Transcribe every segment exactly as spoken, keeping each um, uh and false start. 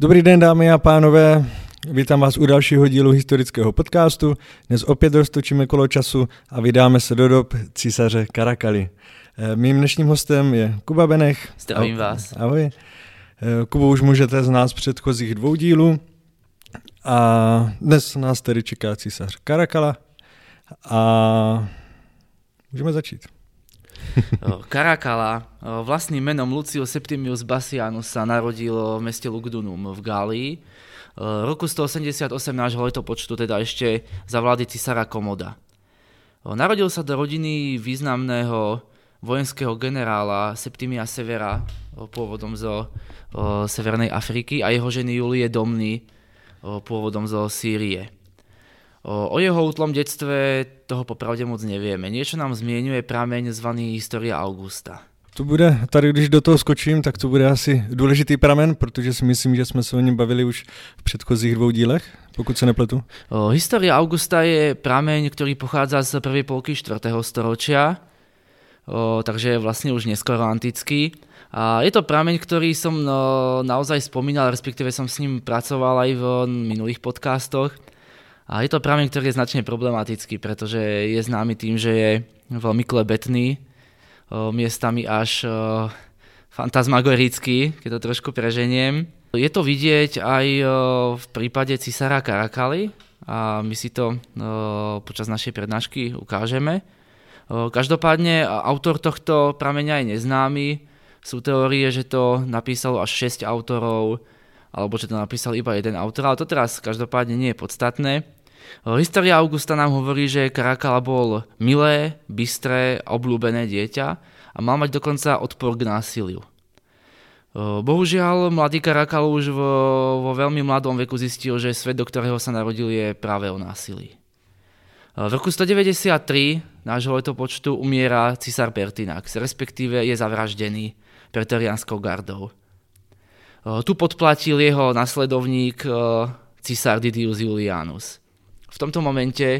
Dobrý den, dámy a pánové, vítám vás u dalšího dílu historického podcastu. Dnes opět roztočíme kolo času a vydáme se do dob císaře Karakaly. Mým dnešním hostem je Kuba Benech. Zdravím vás. Ahoj. Kubu už můžete znát z předchozích dvou dílů a dnes nás tedy čeká císař Karakala a můžeme začít. Karakala vlastným menom Lucius Septimius Bassianus sa narodil v meste Lugdunum v Gálii. Roku stoosemdesiatosem nášho letopočtu, teda ešte za vlády cisára Komoda. Narodil sa do rodiny významného vojenského generála Septimia Severa, pôvodom zo Severnej Afriky, a jeho ženy Julie Domny, pôvodom zo Sýrie. O jeho útlom detstve toho popravde moc nevieme. Niečo nám zmieňuje prameň zvaný Historia Augusta. To bude, tady když do toho skočím, tak to bude asi důležitý pramen, protože si myslím, že jsme se o něm bavili už v předchozích dvou dílech, pokud se nepletu. O, Historia Augusta je prameň, ktorý pochádza z prvej polky štvrtého storočia, o, takže je vlastne už neskoro antický. A je to prameň, ktorý som no, naozaj spomínal, respektíve som s ním pracoval aj v minulých podcastoch. A je to prameň, ktorý je značne problematický, pretože je známy tým, že je veľmi klebetný, miestami až fantasmagorický, keď to trošku preženiem. Je to vidieť aj v prípade cisára Karakaly a my si to počas našej prednášky ukážeme. Každopádne autor tohto prameňa je neznámy. Sú teórie, že to napísalo až šesť autorov, alebo že to napísal iba jeden autor, ale to teraz každopádne nie je podstatné. História Augusta nám hovorí, že Karakala bol milé, bystré, obľúbené dieťa a mal mať dokonca odpor k násiliu. Bohužiaľ, mladý Karakala už vo, vo veľmi mladom veku zistil, že svet, do ktorého sa narodil, je práve o násilí. V roku stodeväťdesiattri nášho letopočtu umiera cisár Pertinax, respektíve je zavraždený pretoriánskou gardou. Tu podplatil jeho nasledovník cisár Didius Julianus. V tomto momente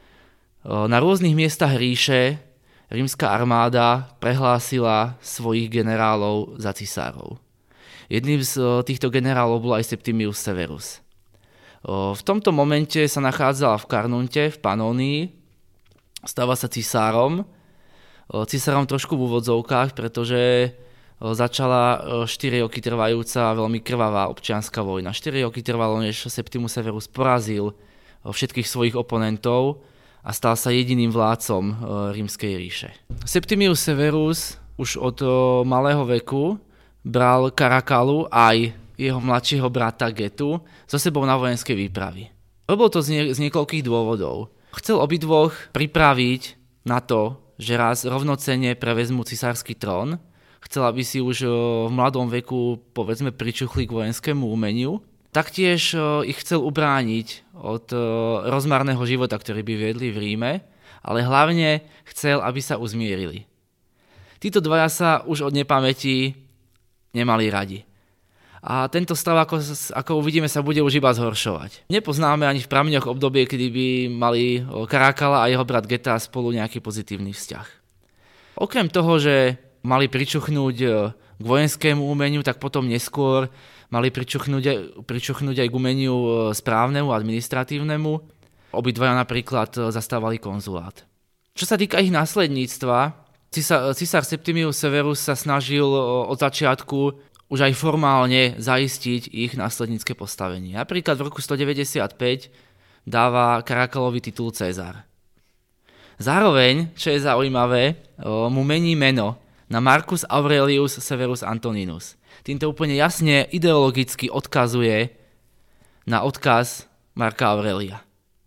na rôznych miestach ríše rímska armáda prehlásila svojich generálov za cisárov. Jedným z týchto generálov bol aj Septimius Severus. V tomto momente sa nachádzala v Carnunte, v Panónii, stáva sa cisárom. Cisárom trošku v úvodzovkách, pretože začala štyri roky trvajúca veľmi krvavá občianska vojna. štyri roky trvalo, než Septimus Severus porazil všetkých svojich oponentov a stal sa jediným vládcom rímskej ríše. Septimius Severus už od malého veku bral Karakalu aj jeho mladšieho brata Getu so sebou na vojenské výpravy. Robil to z, nie, z niekoľkých dôvodov. Chcel obidvoch pripraviť na to, že raz rovnocenne prevezmú cisársky trón. Chcel, aby si už v mladom veku, povedzme, pričuchli k vojenskému umeniu. Taktiež ich chcel ubrániť od rozmarného života, ktorý by viedli v Ríme, ale hlavne chcel, aby sa uzmierili. Títo dvaja sa už od nepamäti nemali radi. A tento stav, ako, ako uvidíme, sa bude už iba zhoršovať. Nepoznáme ani v prameňoch obdobie, kedy by mali Karakala a jeho brat Geta spolu nejaký pozitívny vzťah. Okrem toho, že mali pričuchnúť k vojenskému umeniu, tak potom neskôr mali pričuchnúť, pričuchnúť aj k umeniu správnemu, administratívnemu. Obidvaja napríklad zastávali konzulát. Čo sa týka ich následníctva, cisár, cisár Septimius Severus sa snažil od začiatku už aj formálne zaistiť ich následnícke postavenie. Napríklad v roku stodeväťdesiatpäť dáva Karakalovi titul Cézar. Zároveň, čo je zaujímavé, mu mení meno na Marcus Aurelius Severus Antoninus. Týmto úplne jasne ideologicky odkazuje na odkaz Marka Aurelia.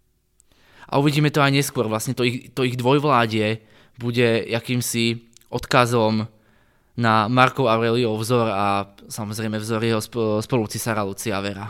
A uvidíme to aj neskôr, vlastne to ich, to ich dvojvládie bude jakýmsi odkazom na Markov Aureliov vzor a samozrejme vzor jeho spolucisára Lucia Vera.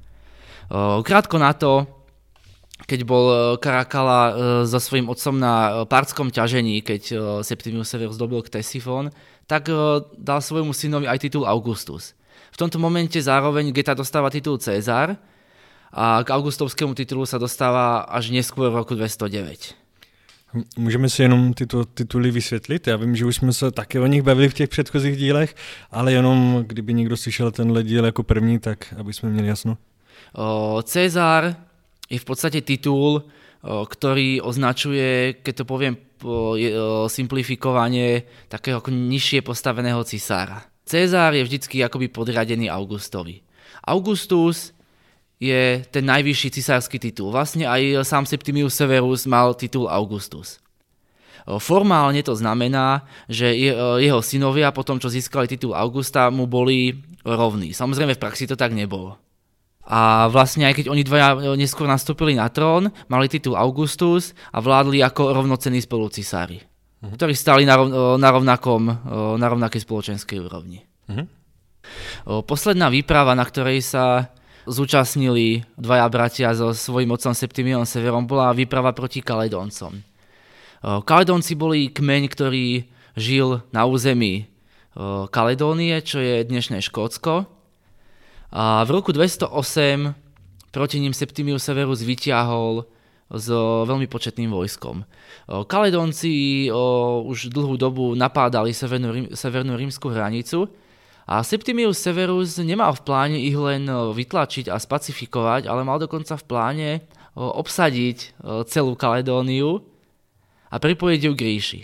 Krátko na to, keď bol Karakala so svojím otcom na partskom ťažení, keď Septimius Severus dobil Ktesifón, tak dal svojmu synovi aj titul Augustus. V tomto momente zároveň Geta dostáva titul Cézar a k augustovskému titulu sa dostáva až neskôr v roku dvestodeväť. Můžeme si jenom tyto tituly vysvětlit? Já vím, že už jsme se také o nich bavili v těch předchozích dílech, ale jenom kdyby někdo slyšel tenhle díl jako první, tak aby jsme měli jasno. O, Cezar je v podstate titul, o, ktorý označuje, keď to poviem o, je, o, simplifikovanie, takého ako nižšie postaveného cisára. Cezar je vždycky akoby podriadený Augustovi. Augustus je ten najvyšší cisársky titul. Vlastne aj sám Septimius Severus mal titul Augustus. Formálne to znamená, že jeho synovia po tom, čo získali titul Augusta, mu boli rovní. Samozrejme v praxi to tak nebolo. A vlastne aj keď oni dvaja neskôr nastúpili na trón, mali titul Augustus a vládli ako rovnocenní spolucisári, uh-huh. ktorí stáli na, rov, na, rovnakom, na rovnakej spoločenskej úrovni. Uh-huh. Posledná výprava, na ktorej sa zúčastnili dvaja bratia so svojím otcom Septimiom Severom, bola výprava proti Kaledóncom. Kaledónci boli kmeň, ktorý žil na území Kaledónie, čo je dnešné Škótsko. A v roku dvestoosem proti ním Septimius Severus vyťahol s veľmi početným vojskom. Kaledónci už dlhú dobu napádali severnú, severnú rímsku hranicu, a Septimius Severus nemal v pláne ich len vytlačiť a spacifikovať, ale mal dokonca v pláne obsadiť celú Kaledóniu a pripojiť ju k ríši.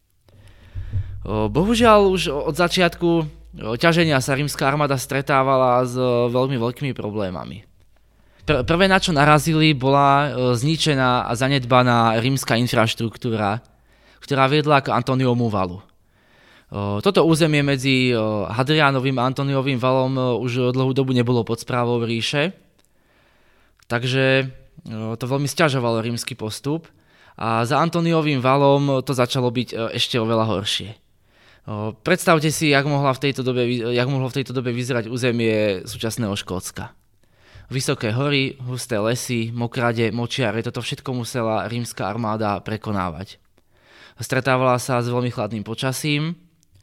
Bohužiaľ už od začiatku ťaženia sa rímska armáda stretávala s veľmi veľkými problémami. Pr- prvé, na čo narazili, bola zničená a zanedbaná rímska infraštruktúra, ktorá viedla k Antoniovmu valu. Toto územie medzi Hadriánovým a Antoniovým valom už dlhú dobu nebolo pod správou ríše, takže to veľmi sťažovalo rímsky postup a za Antoniovým valom to začalo byť ešte oveľa horšie. Predstavte si, jak, mohla v tejto dobe, jak mohlo v tejto dobe vyzerať územie súčasného Škótska. Vysoké hory, husté lesy, mokrade, močiare, toto všetko musela rímska armáda prekonávať. Stretávala sa s veľmi chladným počasím,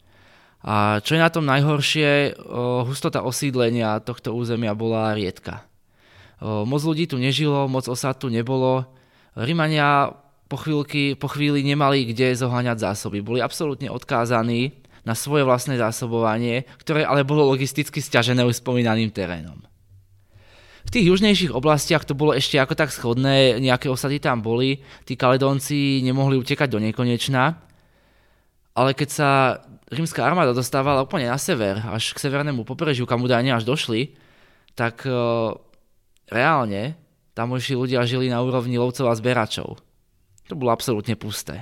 a čo je na tom najhoršie, hustota osídlenia tohto územia bola riedka. Moc ľudí tu nežilo, moc osád tu nebolo. Rimania po, chvíľky, po chvíli nemali kde zoháňať zásoby. Boli absolútne odkázaní na svoje vlastné zásobovanie, ktoré ale bolo logisticky sťažené už spomínaným terénom. V tých južnejších oblastiach to bolo ešte ako tak schodné, nejaké osady tam boli, tí Kaledónci nemohli utekať do nekonečna, ale keď sa rímska armáda dostávala úplne na sever, až k severnému pobrežiu, kam údajne až došli, tak e, reálne tamojší ľudia žili na úrovni lovcov a zberačov. To bolo absolútne pusté.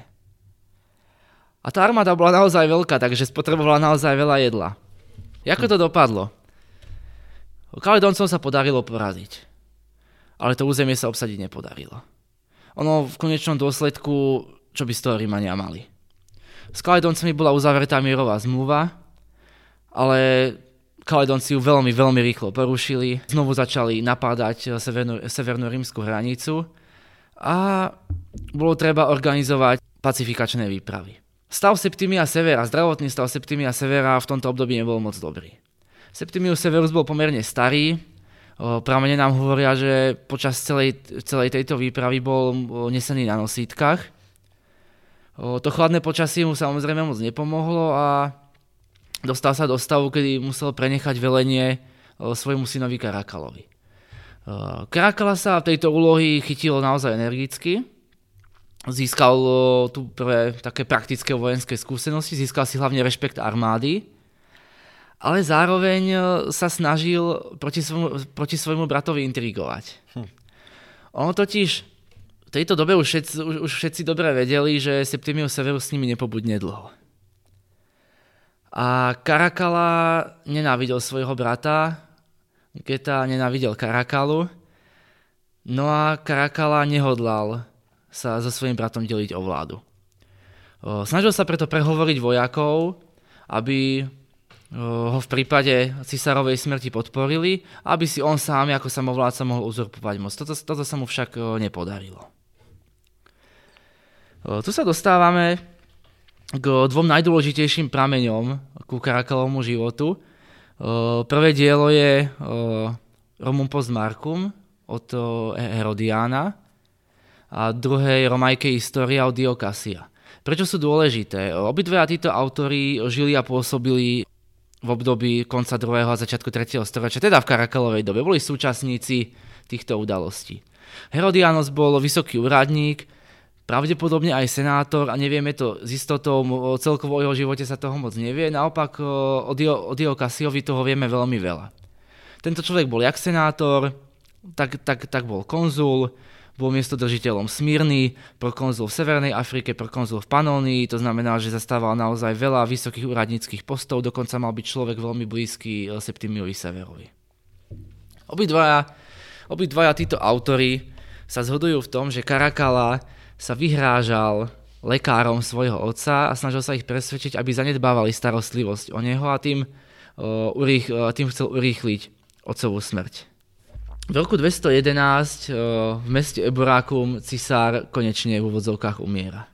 A tá armáda bola naozaj veľká, takže spotrebovala naozaj veľa jedla. Ako to dopadlo? Kaledóncom sa podarilo poraziť, ale to územie sa obsadiť nepodarilo. Ono v konečnom dôsledku, čo by z toho Rímania mali? S Kaledóncami bola uzavretá mierová zmluva, ale Kaledónci ju veľmi, veľmi rýchlo porušili. Znovu začali napádať severnú, severnú rímsku hranicu a bolo treba organizovať pacifikačné výpravy. Stav Septimia Severa, zdravotný stav Septimia Severa v tomto období nebol moc dobrý. Septimius Severus bol pomerne starý, pramene nám hovoria, že počas celej, celej tejto výpravy bol nesený na nosítkach. To chladné počasie mu samozrejme moc nepomohlo a dostal sa do stavu, kedy musel prenechať velenie svojmu synovi Karakalovi. Karakala sa v tejto úlohy chytil naozaj energicky, získal tu prvé také praktické vojenské skúsenosti, získal si hlavne rešpekt armády, ale zároveň sa snažil proti svojmu, proti svojmu bratovi intrigovať. Hm. Ono totiž v tejto dobe už všetci, už, už všetci dobre vedeli, že Septimius Severus s nimi nepobudne dlho. A Karakala nenávidel svojho brata, Geta nenávidel Karakalu, no a Karakala nehodlal sa so svojím bratom deliť o vládu. Snažil sa preto prehovoriť vojakov, aby ho v prípade cisárovej smrti podporili, aby si on sám ako samovládca mohol uzurpovať moc. Toto, toto sa mu však nepodarilo. Tu sa dostávame k dvom najdôležitejším prameňom ku Karakalovmu životu. Prvé dielo je Romum Post Marcum od Herodiána. a druhej Romajke História od Dio Cassia. Prečo sú dôležité? Obidvaja títo autori žili a pôsobili v období konca druhého a začiatku tretieho storočia, teda v Karakalovej dobe. Boli súčasníci týchto udalostí. Herodianos bol vysoký úradník, pravdepodobne aj senátor a nevieme to s istotou, celkovo o jeho živote sa toho moc nevie. Naopak o Dio, o Dio Cassiovi toho vieme veľmi veľa. Tento človek bol jak senátor, tak, tak, tak bol konzul, bol miestodržiteľom Smyrny, prokonzul v Severnej Afrike, prokonzul v Panónii, to znamená, že zastával naozaj veľa vysokých úradníckych postov, dokonca mal byť človek veľmi blízky Septimiovi Severovi. Obidvaja, obidvaja títo autori sa zhodujú v tom, že Caracalla sa vyhrážal lekárom svojho otca a snažil sa ich presvedčiť, aby zanedbávali starostlivosť o neho a tým, uh, urých, uh, tým chcel urýchliť otcovú smrť. V roku dvesto jedenásť v meste Eboracum cisár konečne v úvodzovkách umiera.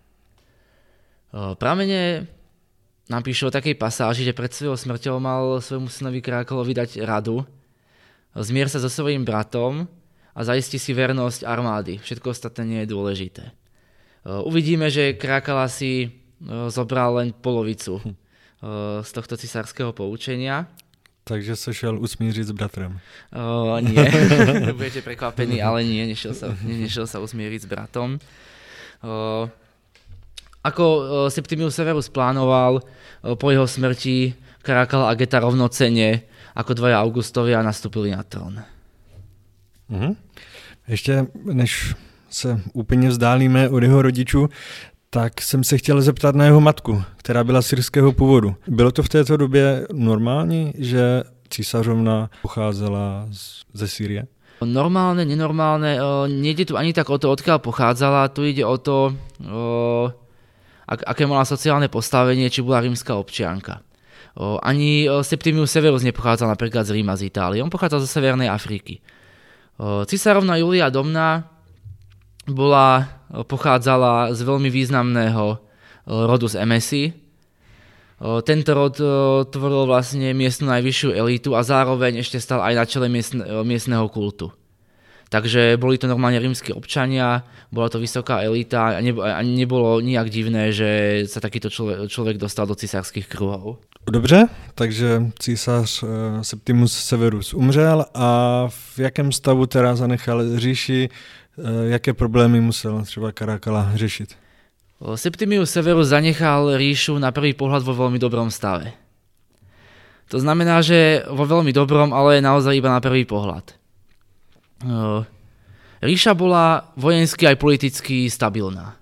Pramene nám píšu o takej pasáži, že pred svojou smrťou mal svojmu synovi Caracallovi dať radu. Zmier sa so svojím bratom a zaisti si vernosť armády. Všetko ostatné nie je dôležité. Uvidíme, že Caracalla si zobral len polovicu z tohto cisárskeho poučenia. Takže sa šel usmíriť s bratrem. O, nie, budete prekvapení, ale nie, nešiel sa, nešiel sa usmíriť s bratom. O, ako Septimius Severus plánoval, o, po jeho smrti Caracalla a Geta rovnocenne ako dvaja Augustovia nastúpili na trón. Mhm. Ještě než se úplně vzdálíme od jeho rodičů, tak jsem se chtěl zeptat na jeho matku, která byla syrského původu. Bylo to v této době normální, že císařovna pocházela ze Sýrie? Normálne, nenormálne, nejde tu ani tak o to, odkiaľ pochádzala, tu ide o to, o, ak, aké mala sociálne postavenie, či bola rímska občianka. O, ani Septimius Severus nepochádzal napríklad z Ríma, z Itálie, on pochádzal zo Severnej Afriky. O, cisárovna Julia Domna bola, pochádzala z veľmi významného rodu z Emesy. Tento rod tvoril vlastne miestnu najvyššiu elítu a zároveň ešte stal aj na čele miestneho kultu. Takže boli to normálne rímski občania, bola to vysoká elita a nebolo nijak divné, že sa takýto človek dostal do císarských kruhov. Dobře, takže císař Septimus Severus umřel a v jakém stavu teda zanechal říši? Jaké problémy musel třeba Caracalla řešit? Septimius Severus zanechal ríšu na prvý pohľad vo veľmi dobrom stave. To znamená, že vo veľmi dobrom, ale naozaj iba na prvý pohľad. Ríša bola vojensky aj politicky stabilná.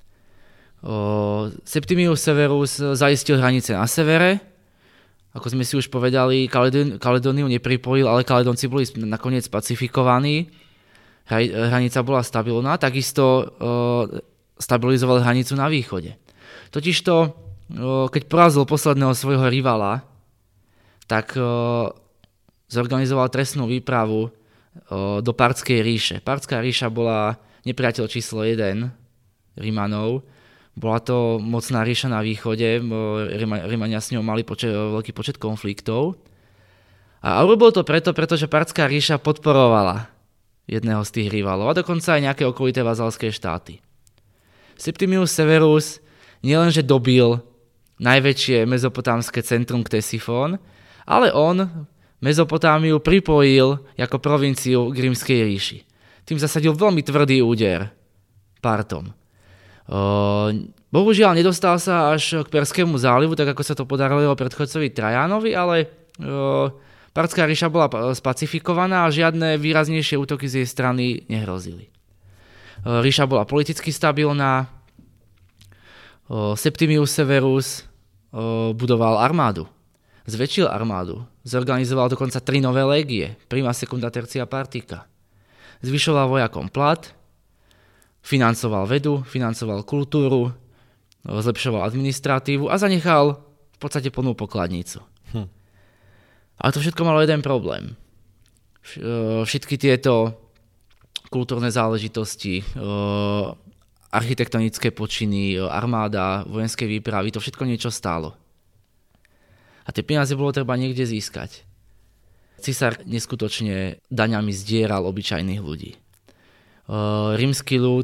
Septimius Severus zaistil hranice na severe. Ako sme si už povedali, Kaledóniu nepripojil, ale Kaledonci boli nakoniec pacifikovaní. Hranica bola stabilná, takisto uh, stabilizoval hranicu na východe. Totižto, uh, keď porazil posledného svojho rivala, tak uh, zorganizoval trestnú výpravu uh, do Partskej ríše. Partská ríša bola nepriateľ číslo jeden Rimanov. Bola to mocná ríša na východe, Rimania s ňou mali počet, veľký počet konfliktov. A urobil to preto, pretože Partská ríša podporovala jedného z tých rivalov a dokonca aj nejaké okolité vazalské štáty. Septimius Severus nielenže dobil najväčšie mezopotámske centrum Ktesifón, ale on Mezopotámiu pripojil ako provinciu k Rímskej ríši. Tým zasadil veľmi tvrdý úder Partom. Bohužiaľ nedostal sa až k Perskému zálivu, tak ako sa to podarilo jeho predchodcovi Trajánovi, ale Partská ríša bola spacifikovaná a žiadne výraznejšie útoky z jej strany nehrozili. Ríša bola politicky stabilná. Septimius Severus budoval armádu. Zväčšil armádu. Zorganizoval dokonca tri nové légie. Prima, secunda, tertia, partika. Zvyšoval vojakom plat. Financoval vedu, financoval kultúru. Zlepšoval administratívu a zanechal v podstate plnú pokladnicu. Hm. Ale to všetko malo jeden problém. Všetky tieto kultúrne záležitosti, architektonické počiny, armáda, vojenské výpravy, to všetko niečo stálo. A tie peniaze bolo treba niekde získať. Cisár neskutočne daňami zdieral obyčajných ľudí. Rímsky ľud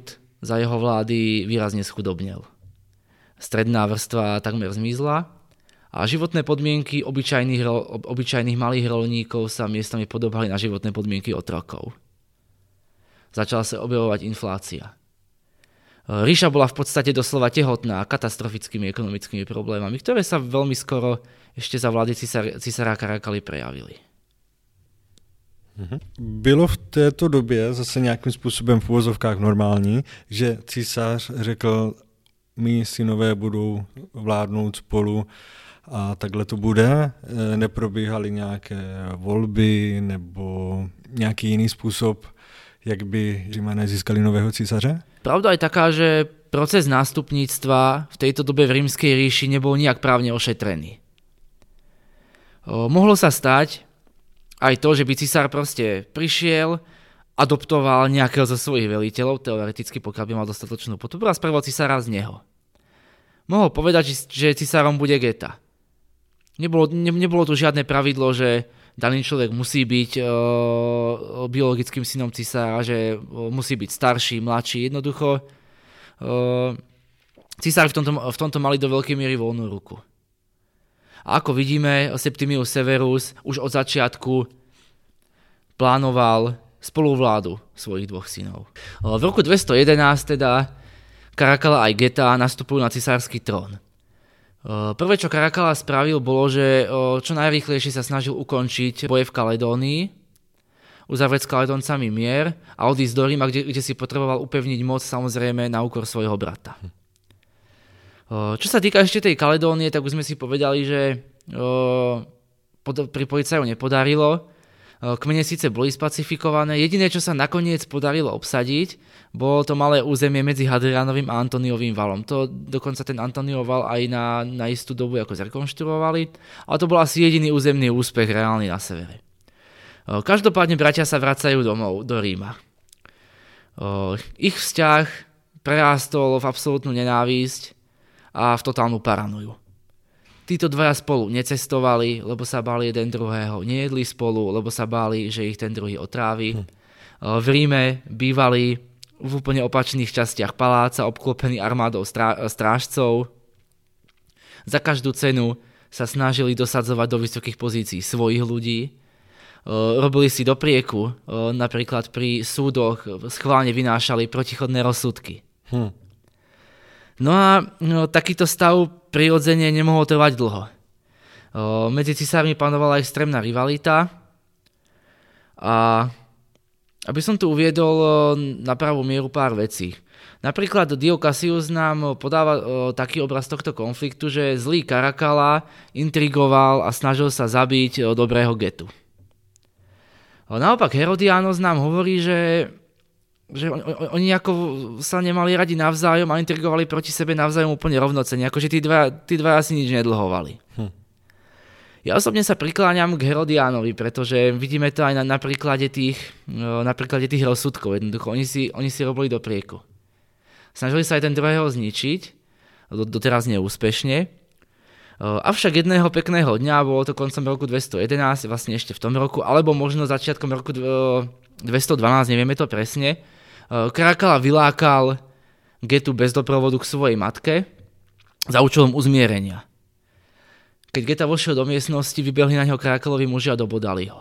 za jeho vlády výrazne schudobnel. Stredná vrstva takmer zmizla a životné podmienky obyčajných, obyčajných malých roľníkov sa miestami podobali na životné podmienky otrokov. Začala sa objavovať inflácia. Ríša bola v podstate doslova tehotná katastrofickými ekonomickými problémami, ktoré sa veľmi skoro ešte za vlády cisára Karakali prejavili. Bylo v této době zase nějakým způsobem v uvozovkách normální, že císař řekl, my synové budou vládnout spolu a takhle to bude? Neprobíhaly nějaké volby nebo nějaký jiný způsob, jak by Římané získali nového císaře? Pravda je taká, že proces nástupníctva v tejto dobe v Rímskej ríši nebol nijak právne ošetrený. O, mohlo sa stať aj to, že by cisár proste prišiel, adoptoval nejakého zo svojich veliteľov, teoreticky pokiaľ by mal dostatočnú podporu a spravil cisára z neho. Mohol povedať, že cisárom bude Geta. Nebolo, ne, nebolo tu žiadne pravidlo, že daný človek musí byť e, biologickým synom cisára, že e, musí byť starší, mladší. Jednoducho e, cisári v tomto, v tomto mali do veľkej miery voľnú ruku. A ako vidíme, Septimius Severus už od začiatku plánoval spoluvládu svojich dvoch synov. V roku dvesto jedenásť teda Caracalla aj Geta nastupujú na cisársky trón. Prvé, čo Caracalla spravil, bolo, že čo najrýchlejšie sa snažil ukončiť boje v Kaledónii, uzavrieť s Kaledóncami mier a odísť do Ríma, kde, kde si potreboval upevniť moc, samozrejme na úkor svojho brata. Čo sa týka ešte tej Kaledónie, tak už sme si povedali, že pripojiť sa ju nepodarilo. Kmene síce boli spacifikované, jediné, čo sa nakoniec podarilo obsadiť, bolo to malé územie medzi Hadrianovým a Antoniovým valom. To dokonca ten Antoniov val aj na, na istú dobu ako zrekonštruovali, ale to bol asi jediný územný úspech reálny na severe. Každopádne bratia sa vracajú domov, do Ríma. Ich vzťah prerástol v absolútnu nenávisť a v totálnu paranoju. Títo dvaja spolu necestovali, lebo sa báli jeden druhého, nejedli spolu, lebo sa báli, že ich ten druhý otrávi. Hm. V Ríme bývali v úplne opačných častiach paláca, obklopení armádou strá- strážcov. Za každú cenu sa snažili dosadzovať do vysokých pozícií svojich ľudí. Robili si doprieku, napríklad pri súdoch schválne vynášali protichodné rozsudky. Hm. No a no, takýto stav prirodzene nemohol trvať dlho. O, medzi cisármi panovala extrémna rivalita a aby som tu uviedol na pravú mieru pár vecí. Napríklad Dio Cassius nám podáva o, taký obraz tohto konfliktu, že zlý Caracalla intrigoval a snažil sa zabiť o, dobrého Getu. O, naopak Herodianos nám hovorí, že že oni ako sa nemali radi navzájom a intrigovali proti sebe navzájom úplne rovnocenne, akože tí dva, tí dva asi nič nedlhovali. Hm. Ja osobne sa prikláňam k Herodiánovi, pretože vidíme to aj na, na, príklade, tých, na príklade tých rozsudkov. Jednoducho, oni si, oni si robili doprieku. Snažili sa aj ten druhého zničiť, doteraz neúspešne. Avšak jedného pekného dňa, bolo to koncom roku dvesto jedenásť, vlastne ešte v tom roku, alebo možno začiatkom roku dvesto dvanásť, nevieme to presne, Caracalla vylákal Getu bez doprovodu k svojej matke za účelom uzmierenia. Keď Geta vošiel do miestnosti, vybehli na ňo Caracallovi muži a dobodali ho.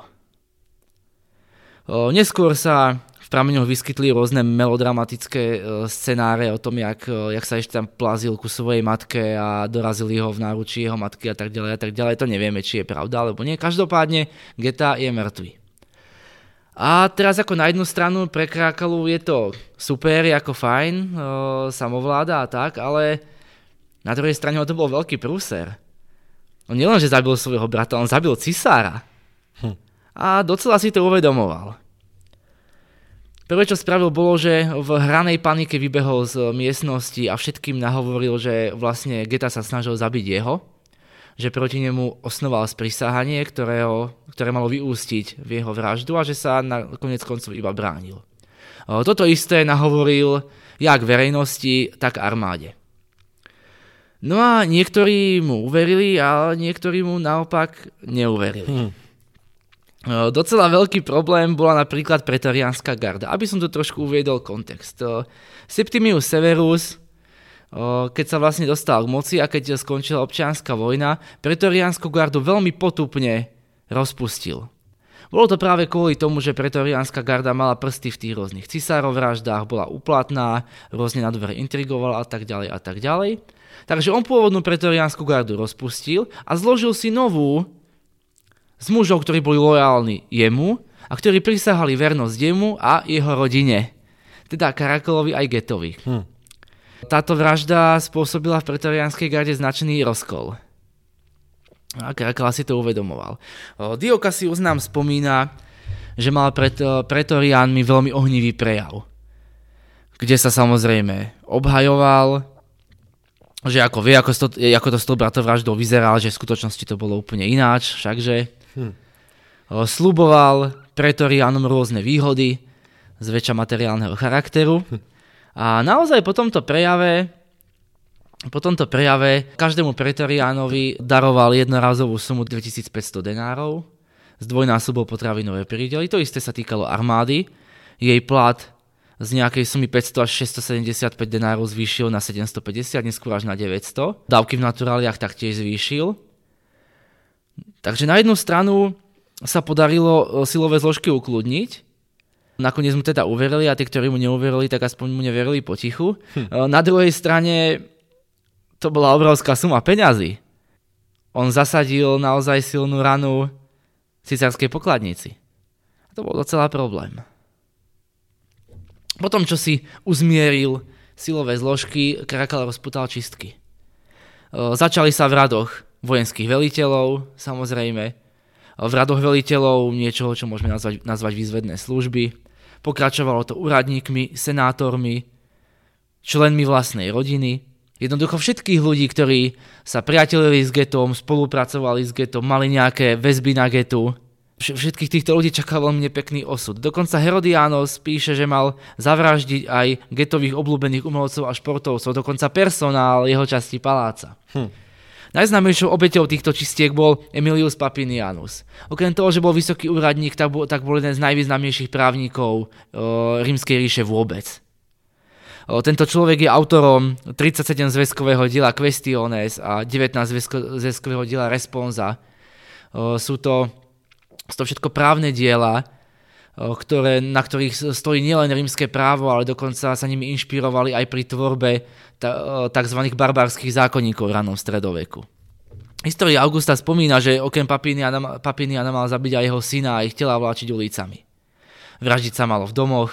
Neskôr sa v prameňoch vyskytli rôzne melodramatické scenáre o tom, jak, jak sa ešte tam plazil ku svojej matke a dorazili ho v náručí jeho matky a tak ďalej a tak ďalej. To nevieme, či je pravda alebo nie. Každopádne Geta je mŕtvy. A teraz ako na jednu stranu pre Caracallu je to super, ako fajn, o, samovláda a tak, ale na druhej strane to bol veľký prúser. On nielenže zabil svojho brata, on zabil cisára. Hm. A docela si to uvedomoval. Prvé, čo spravil, bolo, že v hranej panike vybehol z miestnosti a všetkým nahovoril, že vlastne Geta sa snažil zabiť jeho, že proti nemu osnoval sprisahanie, ktorého, ktoré malo vyústiť v jeho vraždu a že sa na koniec koncov iba bránil. Toto isté nahovoril jak verejnosti, tak armáde. No a niektorí mu uverili a niektorí mu naopak neuverili. Hmm. Docela veľký problém bola napríklad pretoriánska garda. Aby som to trošku uviedol kontext. Septimius Severus, keď sa vlastne dostal k moci a keď skončila občianska vojna, pretoriánsku gardu veľmi potupne rozpustil. Bolo to práve kvôli tomu, že pretoriánska garda mala prsty v tých rôznych cisárovraždách, bola úplatná, rôzne na dvere intrigovala a tak ďalej a tak ďalej. Takže on pôvodnú pretoriánsku gardu rozpustil a zložil si novú z mužov, ktorí boli lojálni jemu a ktorí prisahali vernosť jemu a jeho rodine. Teda Karakalovi aj Getovi. Hm. Táto vražda spôsobila v pretoriánskej garde značný rozkol. A Karakala si to uvedomoval. Dio Cassius nám spomína, že mal pred pretoriánmi veľmi ohnivý prejav, kde sa samozrejme obhajoval, že ako vie, ako to, ako to s tou bratovraždou vyzeral, že v skutočnosti to bolo úplne ináč, všakže hm. Sľuboval pretoriánom rôzne výhody, zväčša materiálneho charakteru hm. a naozaj po tomto prejave Po tomto prejave každému pretoriánovi daroval jednorazovú sumu dvetisícpäťsto denárov, zdvojnásobil potravinové prídely, to isté sa týkalo armády, jej plat z nejakej sumy päťsto až šesťstosedemdesiatpäť denárov zvýšil na sedemstopäťdesiat, neskôr až na deväťsto, dávky v naturáliách taktiež zvýšil. Takže na jednu stranu sa podarilo silové zložky ukludniť, nakoniec mu teda uverili a tí, ktorí mu neuverili, tak aspoň mu neverili potichu. Hm. Na druhej strane to bola obrovská suma peňazí. On zasadil naozaj silnú ranu císarskej pokladnici. A to bol docela problém. Potom, čo si uzmieril silové zložky, Karakal rozputal čistky. Začali sa v radoch vojenských veliteľov, samozrejme. V radoch veliteľov niečoho, čo môžeme nazvať, nazvať výzvedné služby. Pokračovalo to úradníkmi, senátormi, členmi vlastnej rodiny. Jednoducho všetkých ľudí, ktorí sa priatelili s getom, spolupracovali s getom, mali nejaké väzby na getu. Všetkých týchto ľudí čakal veľmi nepekný osud. Dokonca Herodianos píše, že mal zavraždiť aj getových obľúbených umelcov a športovcov, dokonca personál jeho časti paláca. Hm. Najznámejšou obeťou týchto čistiek bol Aemilius Papinianus. Okrem toho, že bol vysoký úradník, tak bol, tak bol jeden z najvýznamnejších právnikov o, rímskej ríše vôbec. O, tento človek je autorom tridsaťsedem zväzkového diela Questiones a devätnásť zväzkového diela Responsa. O, sú to, sú to všetko právne diela, o, ktoré, na ktorých stojí nielen rímske právo, ale dokonca sa nimi inšpirovali aj pri tvorbe tzv. Barbarských zákonníkov v ranom stredoveku. História Augusta spomína, že okrem Papiniana, Papiniana mal zabiť aj jeho syna a ich tela vláčiť ulicami. Vraždiť sa malo v domoch,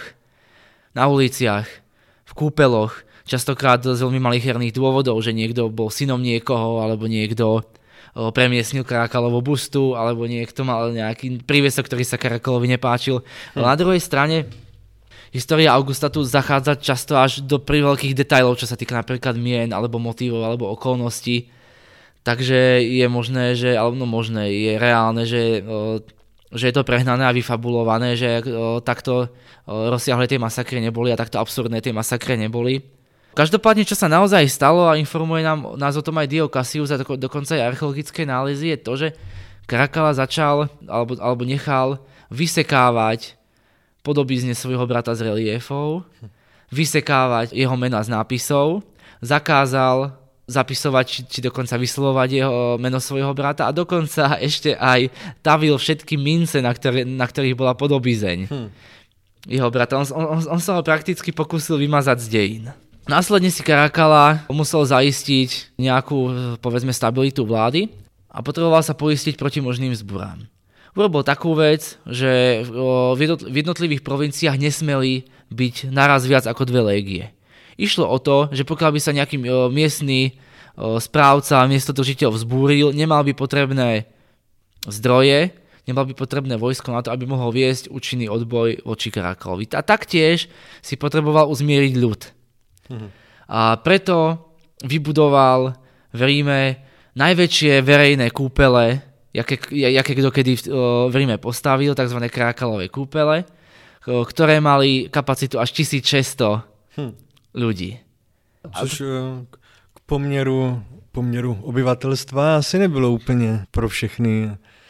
na uliciach, v kúpeloch, častokrát z veľmi malicherných dôvodov, že niekto bol synom niekoho, alebo niekto premiesnil Karakalovu bustu, alebo niekto mal nejaký prívesok, ktorý sa Karakalovi nepáčil. Hm. Na druhej strane história Augusta tu zachádza často až do priveľkých detailov, čo sa týka napríklad mien, alebo motívov, alebo okolností. Takže je možné, že, alebo no možné, je reálne, že, že je to prehnané a vyfabulované, že takto rozsiahle tie masakry neboli a takto absurdné tie masakry neboli. Každopádne, čo sa naozaj stalo a informuje nám, nás o tom aj Dio Cassius a dokonca aj archeologické nálezy, je to, že Karakala začal, alebo, alebo nechal vysekávať podobizne svojho brata z reliefov, vysekávať jeho mená z nápisov, zakázal zapisovať, či, či dokonca vyslovovať jeho meno svojho brata a dokonca ešte aj tavil všetky mince, na, ktoré, na ktorých bola podobizeň hm. jeho brata. On, on, on sa ho prakticky pokúsil vymazať z dejín. Následne si Karakala musel zaistiť nejakú, povedzme, stabilitu vlády a potreboval sa poistiť proti možným zburám. Urobil takú vec, že v jednotlivých provinciách nesmeli byť naraz viac ako dve légie. Išlo o to, že pokiaľ by sa nejaký miestny správca, miestodržiteľ vzbúril, nemal by potrebné zdroje, nemal by potrebné vojsko na to, aby mohol viesť účinný odboj voči Karakalovi. A taktiež si potreboval uzmieriť ľud. Mhm. A preto vybudoval v Ríme najväčšie verejné kúpele, jaké, jaké dokedy v Ríme postavil, tzv. Karakalové kúpele, ktoré mali kapacitu až tisícšesťsto hm. ľudí. Což k poměru, poměru obyvatelstva asi nebylo úplně pro všechny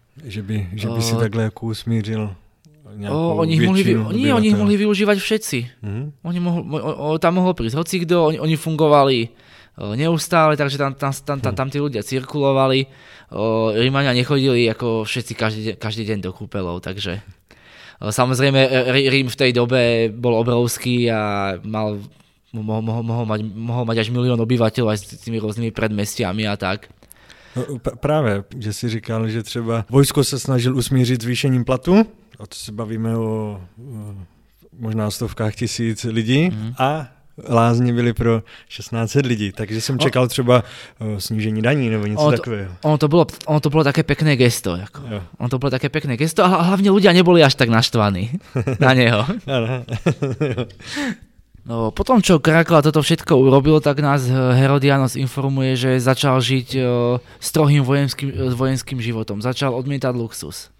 Že by, že by si uh, takhle jako usmířil O, oni ich mohli, nie, oni ich mohli využívať všetci. Mm-hmm. Oni mohli, o, o, tam mohol prísť hocikdo, oni, oni fungovali o, neustále, takže tam, tam, tam, tam, tam tí ľudia cirkulovali. O, Rímania nechodili ako všetci každý, každý deň do kúpeľov, takže o, samozrejme Rím v tej dobe bol obrovský a mal, mohol, mohol, mohol, mať, mohol mať až milión obyvateľov aj s tými rôznymi predmestiami a tak. No, právě, že si říkal, že třeba vojsko se snažil usmířit zvýšením platu, a to se bavíme o, o možná stovkách tisíc lidí, mm. a lázně byly pro šestnáct set lidí, takže jsem čekal třeba o, snížení daní nebo něco ono to, takového. Ono to, bolo, ono to bolo také pekné gesto. Jako. Ono to bolo také pekné gesto a hlavne ľudia neboli až tak naštvaní na neho. No, potom, čo Caracalla toto všetko urobil, tak nás Herodianos informuje, že začal žiť uh, strohým vojenským, vojenským životom. Začal odmietať luxus.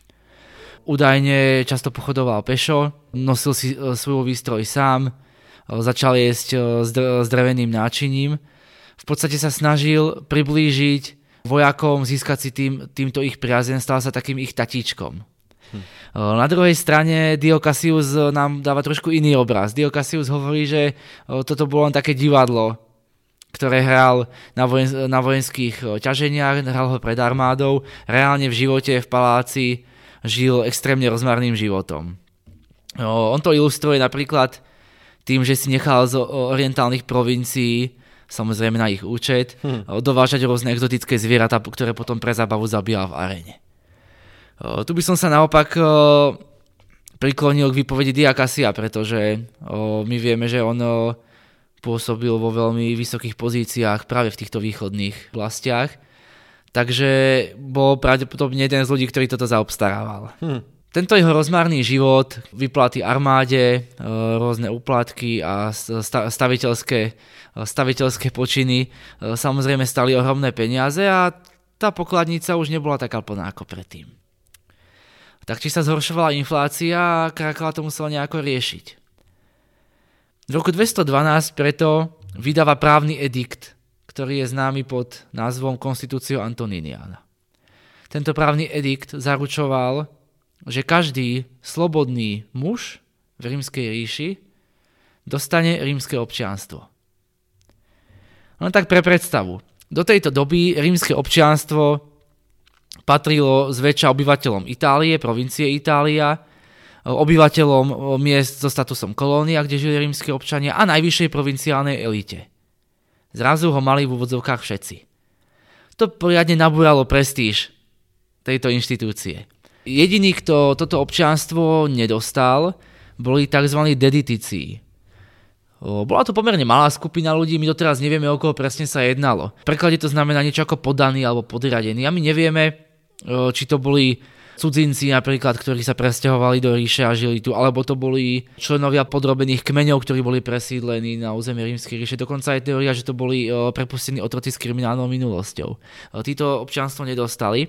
Údajne často pochodoval pešo, nosil si uh, svoj výstroj sám, uh, začal jesť uh, s, dr- s dreveným náčiním. V podstate sa snažil priblížiť vojakom, získať si tým, týmto ich priazeň, stal sa takým ich tatíčkom. Hm. Na druhej strane Dio Cassius nám dáva trošku iný obraz. Dio Cassius hovorí, že toto bolo len také divadlo, ktoré hral na, vojen- na vojenských ťaženiach, hral ho pred armádou, reálne v živote v paláci žil extrémne rozmarným životom. On to ilustruje napríklad tým, že si nechal z orientálnych provincií, samozrejme na ich účet, hm. dovážať rôzne exotické zvieratá, ktoré potom pre zábavu zabíjal v aréne. Tu by som sa naopak priklonil k výpovedi Dia Cassia, pretože my vieme, že on pôsobil vo veľmi vysokých pozíciách práve v týchto východných vlastiach, takže bol pravdepodobne jeden z ľudí, ktorý toto zaobstarával. Hm. Tento jeho rozmarný život, vyplaty armáde, rôzne úplatky a staviteľské, staviteľské počiny samozrejme stali ohromné peniaze a tá pokladnica už nebola taká plná ako predtým. Tak či sa zhoršovala inflácia a Caracalla to musel nejako riešiť. V roku dvestodvanásť preto vydáva právny edikt, ktorý je známy pod názvom Constitutio Antoniniana. Tento právny edikt zaručoval, že každý slobodný muž v rímskej ríši dostane rímske občianstvo. Len tak pre predstavu. Do tejto doby rímske občianstvo patrilo zväčša obyvateľom Itálie, provincie Itália, obyvateľom miest so statusom kolónia, kde žili rímski občania a najvyššej provinciálnej elite. Zrazu ho mali v úvodzovkách všetci. To poriadne nabúralo prestíž tejto inštitúcie. Jediný, kto toto občianstvo nedostal, boli tzv. Deditici. Bola to pomerne malá skupina ľudí, my doteraz nevieme, o koho presne sa jednalo. V preklade to znamená niečo ako podaný alebo podriadený. A my nevieme, či to boli cudzinci napríklad, ktorí sa presťahovali do ríše a žili tu, alebo to boli členovia podrobených kmeňov, ktorí boli presídlení na územie rímskej ríše. Dokonca je teória, že to boli prepustení otroci s kriminálnou minulosťou. Títo občianstvo nedostali.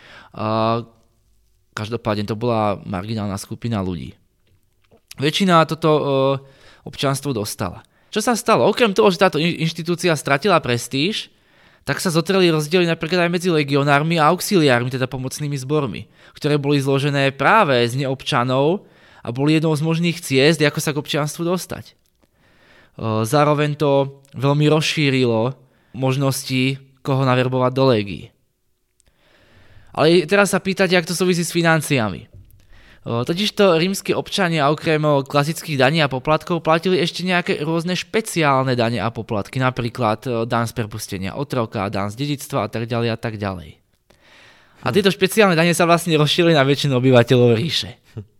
Každopádne to bola marginálna skupina ľudí. Väčšina toto občianstvo dostala. Čo sa stalo? Okrem toho, že táto inštitúcia stratila prestíž, tak sa zotreli rozdiely napríklad aj medzi legionármi a auxiliármi, teda pomocnými zbormi, ktoré boli zložené práve z neobčanov a boli jednou z možných ciest, ako sa k občianstvu dostať. Zároveň to veľmi rozšírilo možnosti, koho naverbovať do légií. Ale teraz sa pýtate, jak to súvisí s financiami. Totižto rímski občania okrem klasických daní a poplatkov platili ešte nejaké rôzne špeciálne dane a poplatky, napríklad daň z prepustenia otroka, daň z dedičstva a tak ďalej a tak ďalej. A tieto špeciálne dane sa vlastne rozšírili na väčšinu obyvateľov ríše.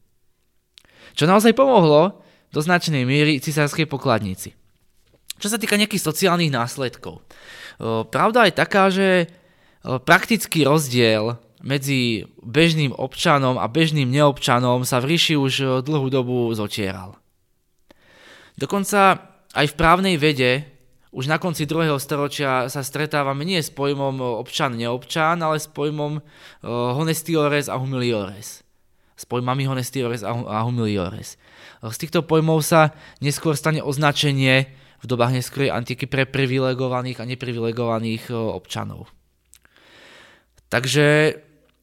Čo naozaj pomohlo do značnej miery cisárskej pokladnici. Čo sa týka nejakých sociálnych následkov. Pravda je taká, že praktický rozdiel medzi bežným občanom a bežným neobčanom sa v ríši už dlhú dobu zotieral. Dokonca aj v právnej vede už na konci druhého storočia sa stretávame nie s pojmom občan-neobčan, ale s pojmom honestiores a humiliores. S pojmami honestiores a humiliores. Z týchto pojmov sa neskôr stane označenie v dobách neskorej antiky pre privilegovaných a neprivilegovaných občanov. Takže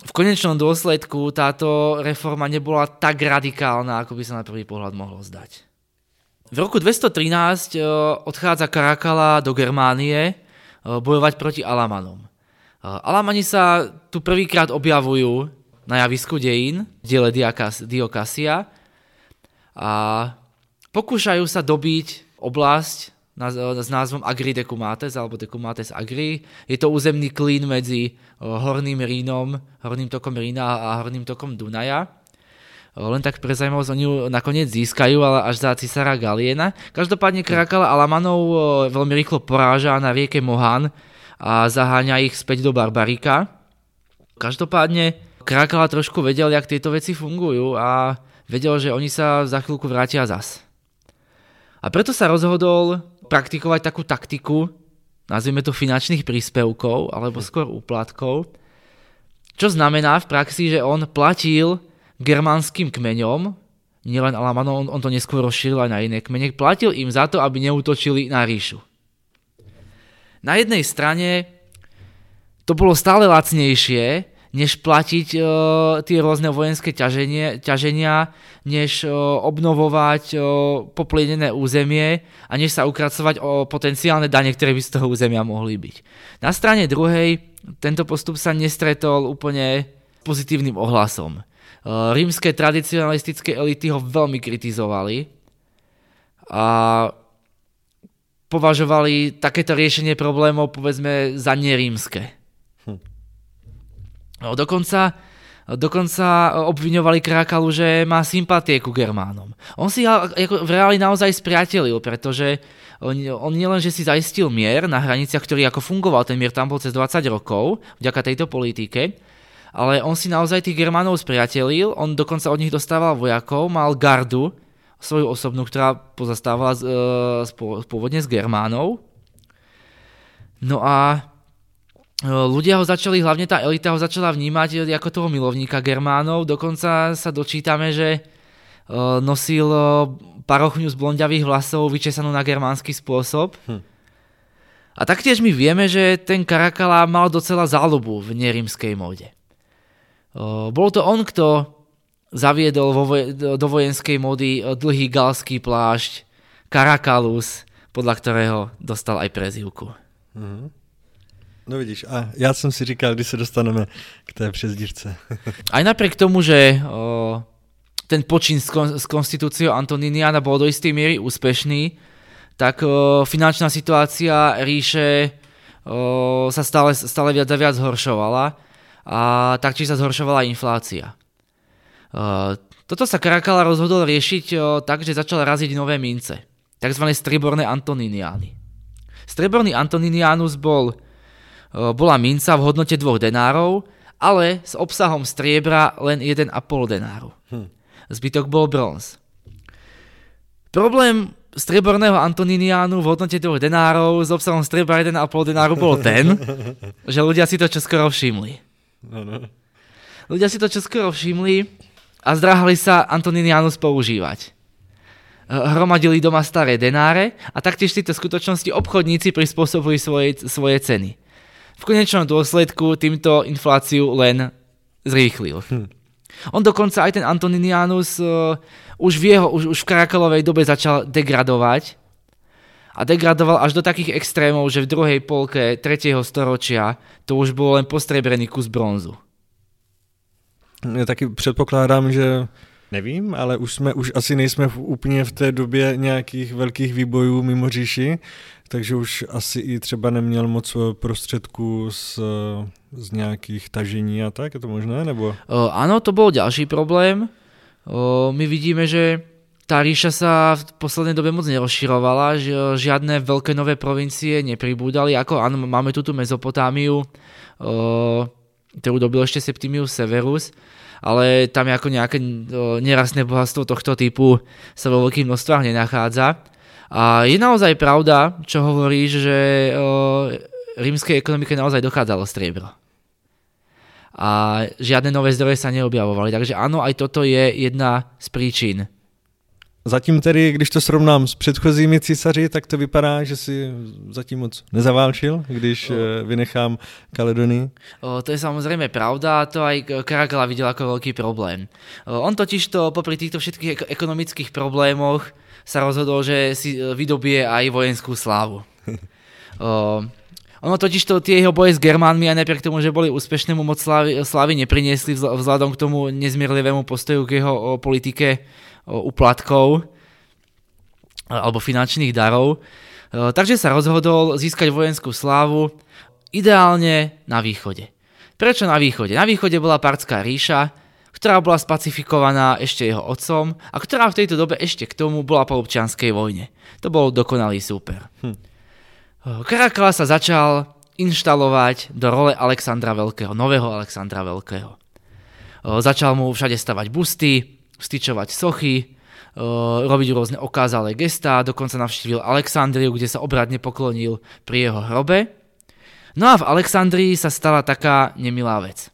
v konečnom dôsledku táto reforma nebola tak radikálna, ako by sa na prvý pohľad mohlo zdať. V roku dvestotrinásť odchádza Caracalla do Germánie bojovať proti Alamanom. Alamani sa tu prvýkrát objavujú na javisku dejín v diele Diokasia a pokúšajú sa dobiť oblasť s názvom Agri Decumates alebo Decumates Agri. Je to územný klín medzi Horným Rínom, Horným tokom Rína a Horným tokom Dunaja. Len tak pre zaujímavosť, oni ju nakoniec získajú, ale až za cisára Galiena. Každopádne Caracalla Alamanov veľmi rýchlo poráža na rieke Mohan a zaháňa ich späť do Barbarika. Každopádne Caracalla trošku vedel, jak tieto veci fungujú a vedel, že oni sa za chvíľku vrátia zas. A preto sa rozhodol praktikovať takú taktiku, nazvime to finančných príspevkov, alebo skôr úplatkov, čo znamená v praxi, že on platil germánskym kmeňom, nielen Alamanom, on, on to neskôr rozšíril aj na iné kmene, platil im za to, aby neútočili na ríšu. Na jednej strane to bolo stále lacnejšie, než platiť uh, tie rôzne vojenské ťaženie, ťaženia, než uh, obnovovať uh, poplienené územie a než sa ukracovať o potenciálne dane, ktoré by z toho územia mohli byť. Na strane druhej tento postup sa nestretol úplne pozitívnym ohlasom. Uh, rímske tradicionalistické elity ho veľmi kritizovali a považovali takéto riešenie problémov povedzme za nerímske. Hm. No, dokonca, dokonca obviňovali Caracallu, že má sympatie ku Germánom. On si ako v reáli naozaj spriatelil, pretože on, on nielen, že si zaistil mier na hraniciach, ktorý ako fungoval, ten mier tam bol cez dvadsať rokov, vďaka tejto politike, ale on si naozaj tých Germánov spriatelil, on dokonca od nich dostával vojakov, mal gardu, svoju osobnú, ktorá pozastávala z, z, pôvodne z Germánov. No a ľudia ho začali, hlavne tá elita ho začala vnímať ako toho milovníka Germánov, dokonca sa dočítame, že nosil parochňu z blonďavých vlasov vyčesanú na germánsky spôsob. Hm. A taktiež my vieme, že ten Caracalla mal docela záľubu v nerímskej móde. Bol to on, kto zaviedol vo voj- do vojenskej módy dlhý galský plášť Caracallus, podľa ktorého dostal aj prezývku. Mm-hmm. No vidíš, a já jsem si říkal, když se dostaneme k té přezdívce. Aj napriek tomu, že o, ten počin s, kon- s konstitúciou Antoniniana bol do istej miery úspešný, tak o, finančná situácia ríše o, sa stále, stále viac a viac zhoršovala a taktiež sa zhoršovala inflácia. O, toto sa Caracalla rozhodol riešiť o, tak, že začal raziť nové mince, tzv. Strieborné Antoniniány. Strieborný Antoninianus bol, o, bola minca v hodnote dvoch denárov, ale s obsahom striebra len jeden a pol denáru. Hm. Zbytok bol bronz. Problém strieborného Antoniniánu v hodnote dvoch denárov s obsahom striebra jeden a pol denáru bol ten, že ľudia si to čoskoro všimli. Ano. Ľudia si to čoskoro všimli a zdráhali sa Antoninianus používať. Hromadili doma staré denáre a taktiež tieto skutočnosti obchodníci prispôsobili svoje, svoje ceny. V konečnom dôsledku týmto infláciu len zrýchlil. Hm. On dokonca aj ten Antoninianus uh, už v jeho, už, už v Caracallovej dobe začal degradovať a degradoval až do takých extrémov, že v druhej polke tretieho storočia to už bol len postrebrený kus bronzu. Já taky předpokládám, že nevím, ale už jsme už asi nejsme v, úplně v té době nějakých velkých výbojů mimo říši, takže už asi i třeba neměl moc prostředků z, z nějakých tažení a tak, je to možné? Nebo? O, áno, to bol ďalší problém. O, my vidíme, že tá ríša sa v poslednej dobe moc nerozširovala, že žiadne veľké nové provincie nepribúdali, ako áno, máme tu tú Mezopotámiu, o, ktorú dobil ešte Septimius Severus, ale tam ako nejaké o, nerastné bohatstvo tohto typu sa vo veľkých množstvách nenachádza. A je naozaj pravda, čo hovoríš, že o, rímskej ekonomike naozaj dochádzalo striebro. A žiadne nové zdroje sa neobjavovali. Takže áno, aj toto je jedna z príčin Zatím tedy, když to srovnám s předchozími císaři, tak to vypadá, že si zatím moc nezaválčil, když o. vynechám Kaledonii. O, to je samozrejme pravda, to aj Caracalla videl ako veľký problém. O, on totiž to popri týchto všetkých ekonomických problémoch sa rozhodol, že si vydobie aj vojenskú slávu. O, ono totiž to tie jeho boje s Germánmi aj napriek tomu, že boli úspešnému moc slávy, slávy nepriniesli vzhľadom k tomu nezmierlivému postoju k jeho o, politike o, uplatkov alebo finančných darov. O, takže sa rozhodol získať vojenskú slávu ideálne na východe. Prečo na východe? Na východe bola Partská ríša, ktorá bola spacifikovaná ešte jeho otcom a ktorá v tejto dobe ešte k tomu bola po občianskej vojne. To bol dokonalý súper. Hm. Caracalla sa začal inštalovať do role Alexandra Veľkého, nového Alexandra Veľkého. Začal mu všade stavať busty, styčovať sochy, robiť rôzne okázalé gestá, dokonca navštívil Alexandriu, kde sa obradne poklonil pri jeho hrobe. No a v Alexandrii sa stala taká nemilá vec.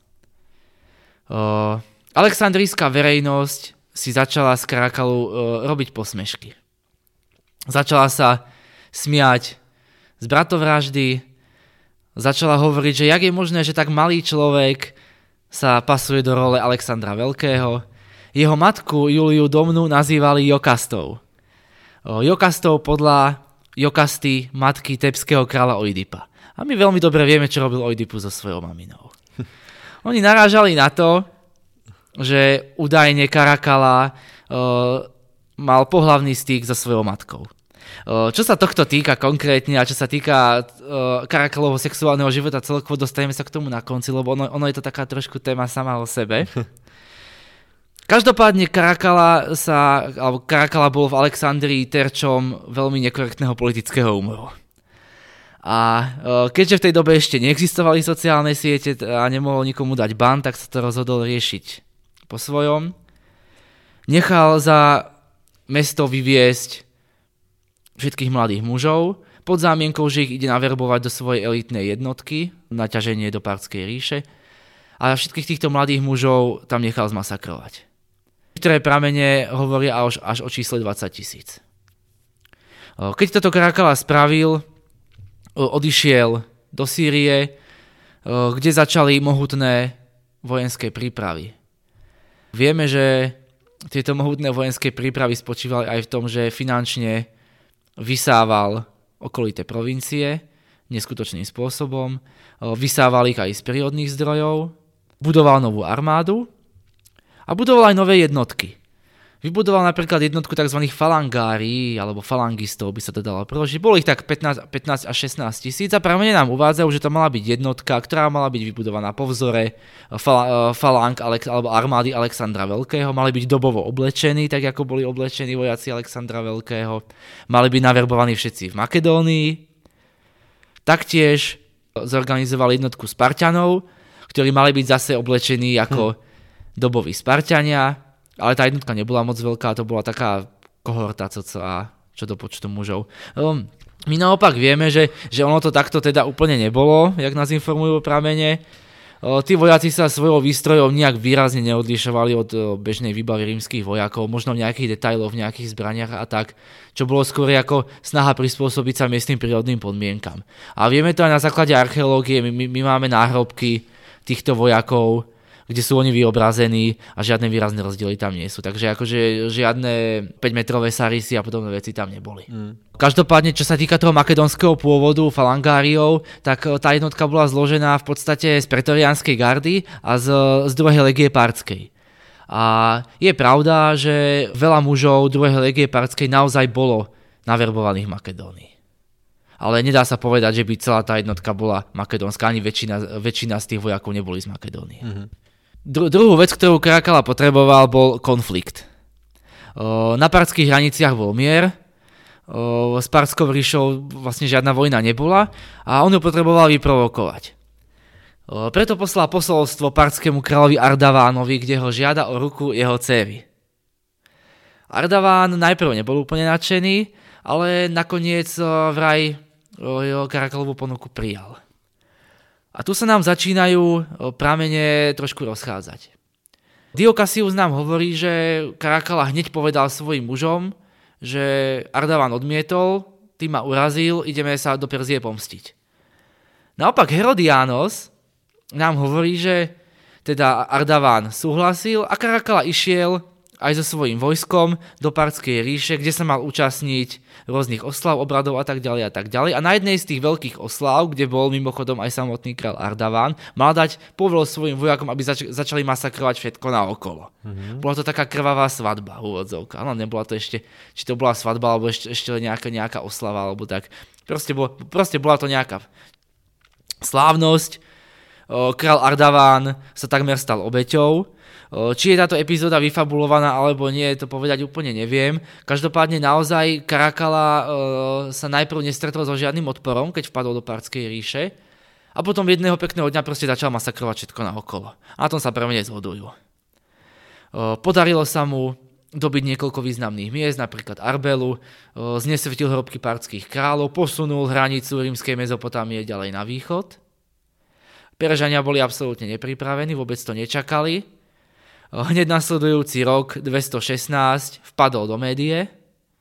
Alexandrijská verejnosť si začala z Caracallu robiť posmešky. Začala sa smiať z bratovraždy, začala hovoriť, že jak je možné, že tak malý človek sa pasuje do role Alexandra Veľkého. Jeho matku Juliu Domnu nazývali Jokastou. Jokastou podľa Jokasty, matky tebského kráľa Oidipa. A my veľmi dobre vieme, čo robil Oidipus so svojou maminou. Oni narážali na to, že údajne Caracalla uh, mal pohlavný styk so svojou matkou. Čo sa tohto týka konkrétne a čo sa týka uh, Caracallovho sexuálneho života celkovo, dostaneme sa k tomu na konci, lebo ono, ono je to taká trošku téma sama o sebe. Každopádne Caracalla sa, alebo Caracalla bol v Alexandrii terčom veľmi nekorektného politického humoru. A uh, keďže v tej dobe ešte neexistovali sociálne siete a nemohol nikomu dať ban, tak sa to rozhodol riešiť po svojom. Nechal za mesto vyviesť všetkých mladých mužov, pod zámienkou, že ich ide naverbovať do svojej elitnej jednotky na ťaženie do Partskej ríše a všetkých týchto mladých mužov tam nechal zmasakrovať. Niektoré pramene hovoria až, až o čísle dvadsať tisíc. Keď toto Caracalla spravil, odišiel do Sýrie, kde začali mohutné vojenské prípravy. Vieme, že tieto mohutné vojenské prípravy spočívali aj v tom, že finančne vysával okolité provincie neskutočným spôsobom, vysával ich aj z prírodných zdrojov, budoval novú armádu a budoval aj nové jednotky. Vybudoval napríklad jednotku tzv. Falangárií, alebo falangistov by sa to dalo preložiť. Bolo ich tak pätnásť, pätnásť až šestnásť tisíc a pramene nám uvádzajú, že to mala byť jednotka, ktorá mala byť vybudovaná po vzore fal- falang alebo armády Alexandra Veľkého. Mali byť dobovo oblečení, tak ako boli oblečení vojaci Alexandra Veľkého. Mali byť naverbovaní všetci v Makedónii. Taktiež zorganizovali jednotku Spartanov, ktorí mali byť zase oblečení ako hm. doboví Spartania. Ale tá jednotka nebola moc veľká, to bola taká kohorta cca, čo do počtu mužov. Um, my naopak vieme, že, že ono to takto teda úplne nebolo, jak nás informujú pramene. Uh, tí vojaci sa svojou výstrojou nejak výrazne neodlišovali od uh, bežnej výbavy rímskych vojakov, možno v nejakých detailoch, v nejakých zbraniach a tak, čo bolo skôr ako snaha prispôsobiť sa miestnym prírodným podmienkam. A vieme to aj na základe archeológie, my, my, my máme náhrobky týchto vojakov, kde sú oni vyobrazení a žiadne výrazné rozdiely tam nie sú. Takže akože žiadne päťmetrové sarisy a podobné veci tam neboli. Mm. Každopádne, čo sa týka toho makedonského pôvodu falangáriov, tak tá jednotka bola zložená v podstate z pretoriánskej gardy a z, z druhej legie partskej. A je pravda, že veľa mužov druhej legie partskej naozaj bolo naverbovaných v Makedónii. Ale nedá sa povedať, že by celá tá jednotka bola makedónska, ani väčšina, väčšina z tých vojakov neboli z Makedónie. Mm-hmm. Dru- druhú vec, ktorú Caracalla potreboval, bol konflikt. O, na partských hraniciach bol mier, o, s Partskou ríšou vlastne žiadna vojna nebola a on ju potreboval vyprovokovať. O, preto poslal posolstvo partskému kráľovi Ardavánovi, kde ho žiada o ruku jeho dcéry. Ardaván najprv nebol úplne nadšený, ale nakoniec o, vraj o, Caracallovú ponuku prijal. A tu sa nám začínajú pramene trošku rozchádzať. Dio Cassius nám hovorí, že Caracalla hneď povedal svojim mužom, že Ardavan odmietol, ty ma urazil, ideme sa do Perzie pomstiť. Naopak Herodianos nám hovorí, že teda Ardavan súhlasil a Caracalla išiel aj so svojím vojskom do Partskej ríše, kde sa mal účastniť rôznych oslav, obradov a tak ďalej a tak ďalej. A na jednej z tých veľkých oslav, kde bol mimochodom aj samotný kráľ Ardavan, mal dať povel svojim vojakom, aby zač- začali masakrovať všetko naokolo. Mm-hmm. Bola to taká krvavá svadba, úvodzovka. Ale nebola to ešte, či to bola svadba, alebo ešte, ešte nejaká, nejaká oslava, alebo tak. Proste, bol, proste bola to nejaká slávnosť. Král Ardavan sa takmer stal obeťou. Či je táto epizóda vyfabulovaná alebo nie, to povedať úplne neviem. Každopádne naozaj Caracalla e, sa najprv nestretol so žiadnym odporom, keď vpadol do Partskej ríše a potom jedného pekného dňa proste začal masakrovať všetko naokolo. A na tom sa pre mňa zhodujú. E, podarilo sa mu dobiť niekoľko významných miest, napríklad Arbelu, e, znesvetil hrobky partských kráľov, posunul hranicu rímskej Mezopotámie ďalej na východ. Peržania boli absolútne nepripravení, vôbec to nečakali. Hneď nasledujúci rok dvestošestnásť vpadol do Médie,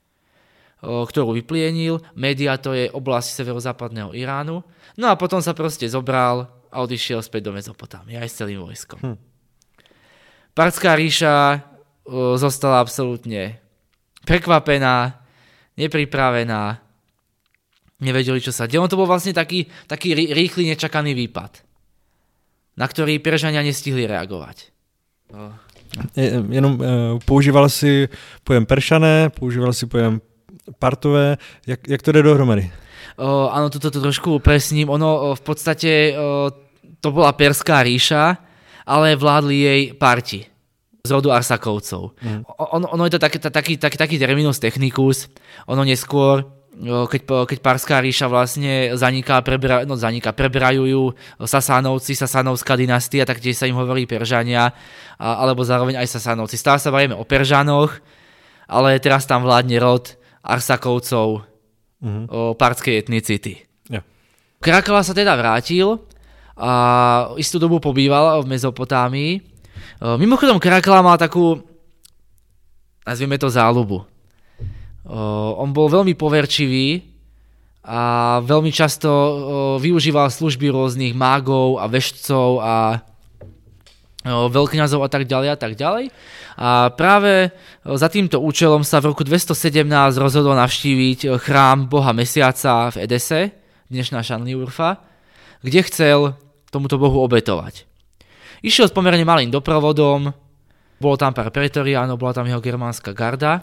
ktorú vyplienil. Média to je oblasť severozápadného Iránu. No a potom sa proste zobral a odišiel späť do Mezopotámie aj s celým vojskom. Hm. Partská ríša zostala absolútne prekvapená, nepripravená, nevedeli, čo sa deje. On to bol vlastne taký, taký rýchly, nečakaný výpad, na ktorý Peržania nestihli reagovať. Oh. Jenom uh, používal si pojem Peršané, používal si pojem Partové, jak, jak to jde dohromady? Uh, áno, toto to trošku upresním. Ono uh, v podstate uh, to bola Perská ríša, ale vládli jej Parti z rodu Arsakovcov. Mm. Ono, ono je to taký, taký, taký, taký terminus technicus, ono neskôr Keď, keď Parská ríša vlastne zaniká, prebera, no zaniká, preberajú ju Sasánovci, Sasánovská dynastia, tak tiež sa im hovorí Peržania, a, alebo zároveň aj Sasánovci. Stále sa bavíme o Peržanoch, ale teraz tam vládne rod Arsakovcov, mm-hmm. o partskej etnicity. Yeah. Caracalla sa teda vrátil a istú dobu pobýval v Mezopotámii. Mimochodom Caracalla mal takú, nazvieme to záľubu. Uh, on bol veľmi poverčivý a veľmi často uh, využíval služby rôznych mágov a veštcov a uh, veľkňazov a tak ďalej a tak ďalej. A práve uh, za týmto účelom sa v roku dvestosedemnásť rozhodol navštíviť chrám boha Mesiaca v Edese, dnešná Šanliurfa, kde chcel tomuto bohu obetovať. Išiel s pomerne malým doprovodom, bolo tam pár pretoriánov, bola tam jeho germánska garda.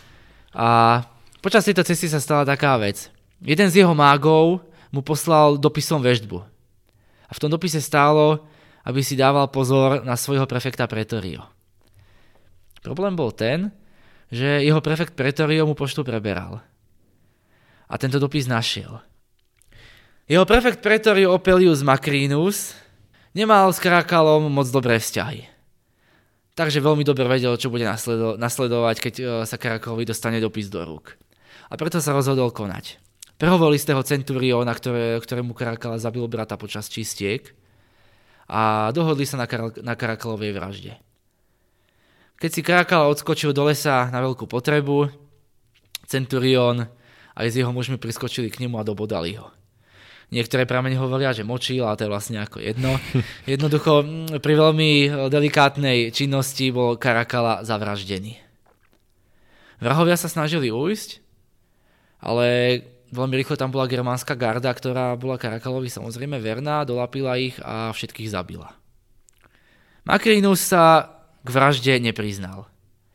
A počas tejto cesty sa stala taká vec. Jeden z jeho mágov mu poslal dopisom veštbu. A v tom dopise stálo, aby si dával pozor na svojho prefekta Pretorio. Problém bol ten, že jeho prefekt Pretorio mu poštu preberal. A tento dopis našiel. Jeho prefekt Pretorio Opelius Macrinus nemal s Caracallom moc dobré vzťahy. Takže veľmi dobre vedel, čo bude nasledo- nasledovať, keď sa Caracallovi dostane dopis do rúk. A preto sa rozhodol konať. Prehovoril z toho centurióna, ktoré, ktorému Caracalla zabil brata počas čistiek a dohodli sa na, Car- na Caracallovej vražde. Keď si Caracalla odskočil do lesa na veľkú potrebu, centurión aj s jeho mužmi priskočili k nemu a dobodali ho. Niektoré pramene hovoria, že močil, ale to je vlastne ako jedno. Jednoducho, pri veľmi delikátnej činnosti bol Caracalla zavraždený. Vrahovia sa snažili ujsť, ale veľmi rýchlo tam bola germánska garda, ktorá bola Caracallovi samozrejme verná, dolapila ich a všetkých zabila. Macrinus sa k vražde nepriznal.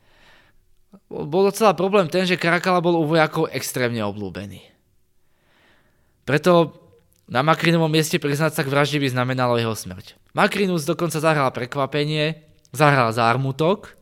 Bol docela problém ten, že Caracalla bol u vojakov extrémne obľúbený. Preto na Macrinovom mieste priznať sa k vražde by znamenalo jeho smrť. Macrinus dokonca zahral prekvapenie, zahral zármutok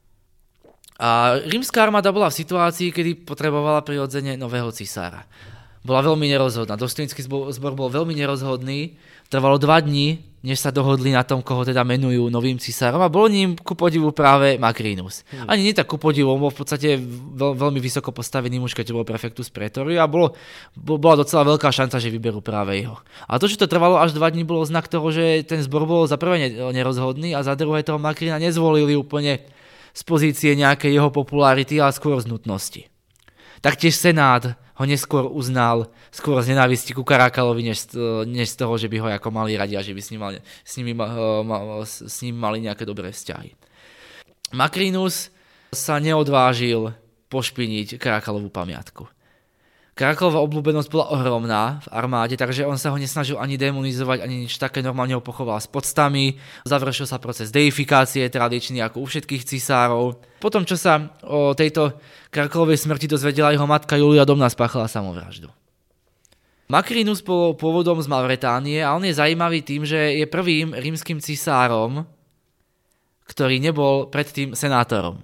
a rímska armáda bola v situácii, kedy potrebovala prirodzene nového cisára. bola veľmi nerozhodná. Dostojnický zbor, zbor bol veľmi nerozhodný. Trvalo dva dni, než sa dohodli na tom, koho teda menujú novým cisárom a bol ním ku podivu práve Macrinus. Hmm. Ani nie tak ku podivu, on bol v podstate veľ, veľmi vysoko postavený muž, keďže bol prefectus praetoriu a bolo, bola docela veľká šanca, že vyberú práve jeho. A to, že to trvalo až dva dni, bolo znak toho, že ten zbor bol za prvé nerozhodný a za druhé toho Macrina nezvolili úplne z pozície nejakej jeho popularity, ale skôr z nutnosti. Taktiež senát ho neskôr uznal skôr z nenávisti ku Caracalovi, než, než z toho, že by ho ako mali radi a že by s ním, mali, s, nimi, s ním mali nejaké dobré vzťahy. Macrinus sa neodvážil pošpiniť Caracalovú pamiatku. Caracalová obľúbenosť bola ohromná v armáde, takže on sa ho nesnažil ani demonizovať, ani nič také, normálne ho pochoval s poctami, završil sa proces deifikácie, tradičný ako u všetkých cisárov. Potom, čo sa o tejto Caracalovej smrti dozvedela jeho matka Julia Domna, spáchala samovraždu. Macrinus bol pôvodom z Mauretánie a on je zaujímavý tým, že je prvým rímskym cisárom, ktorý nebol predtým senátorom.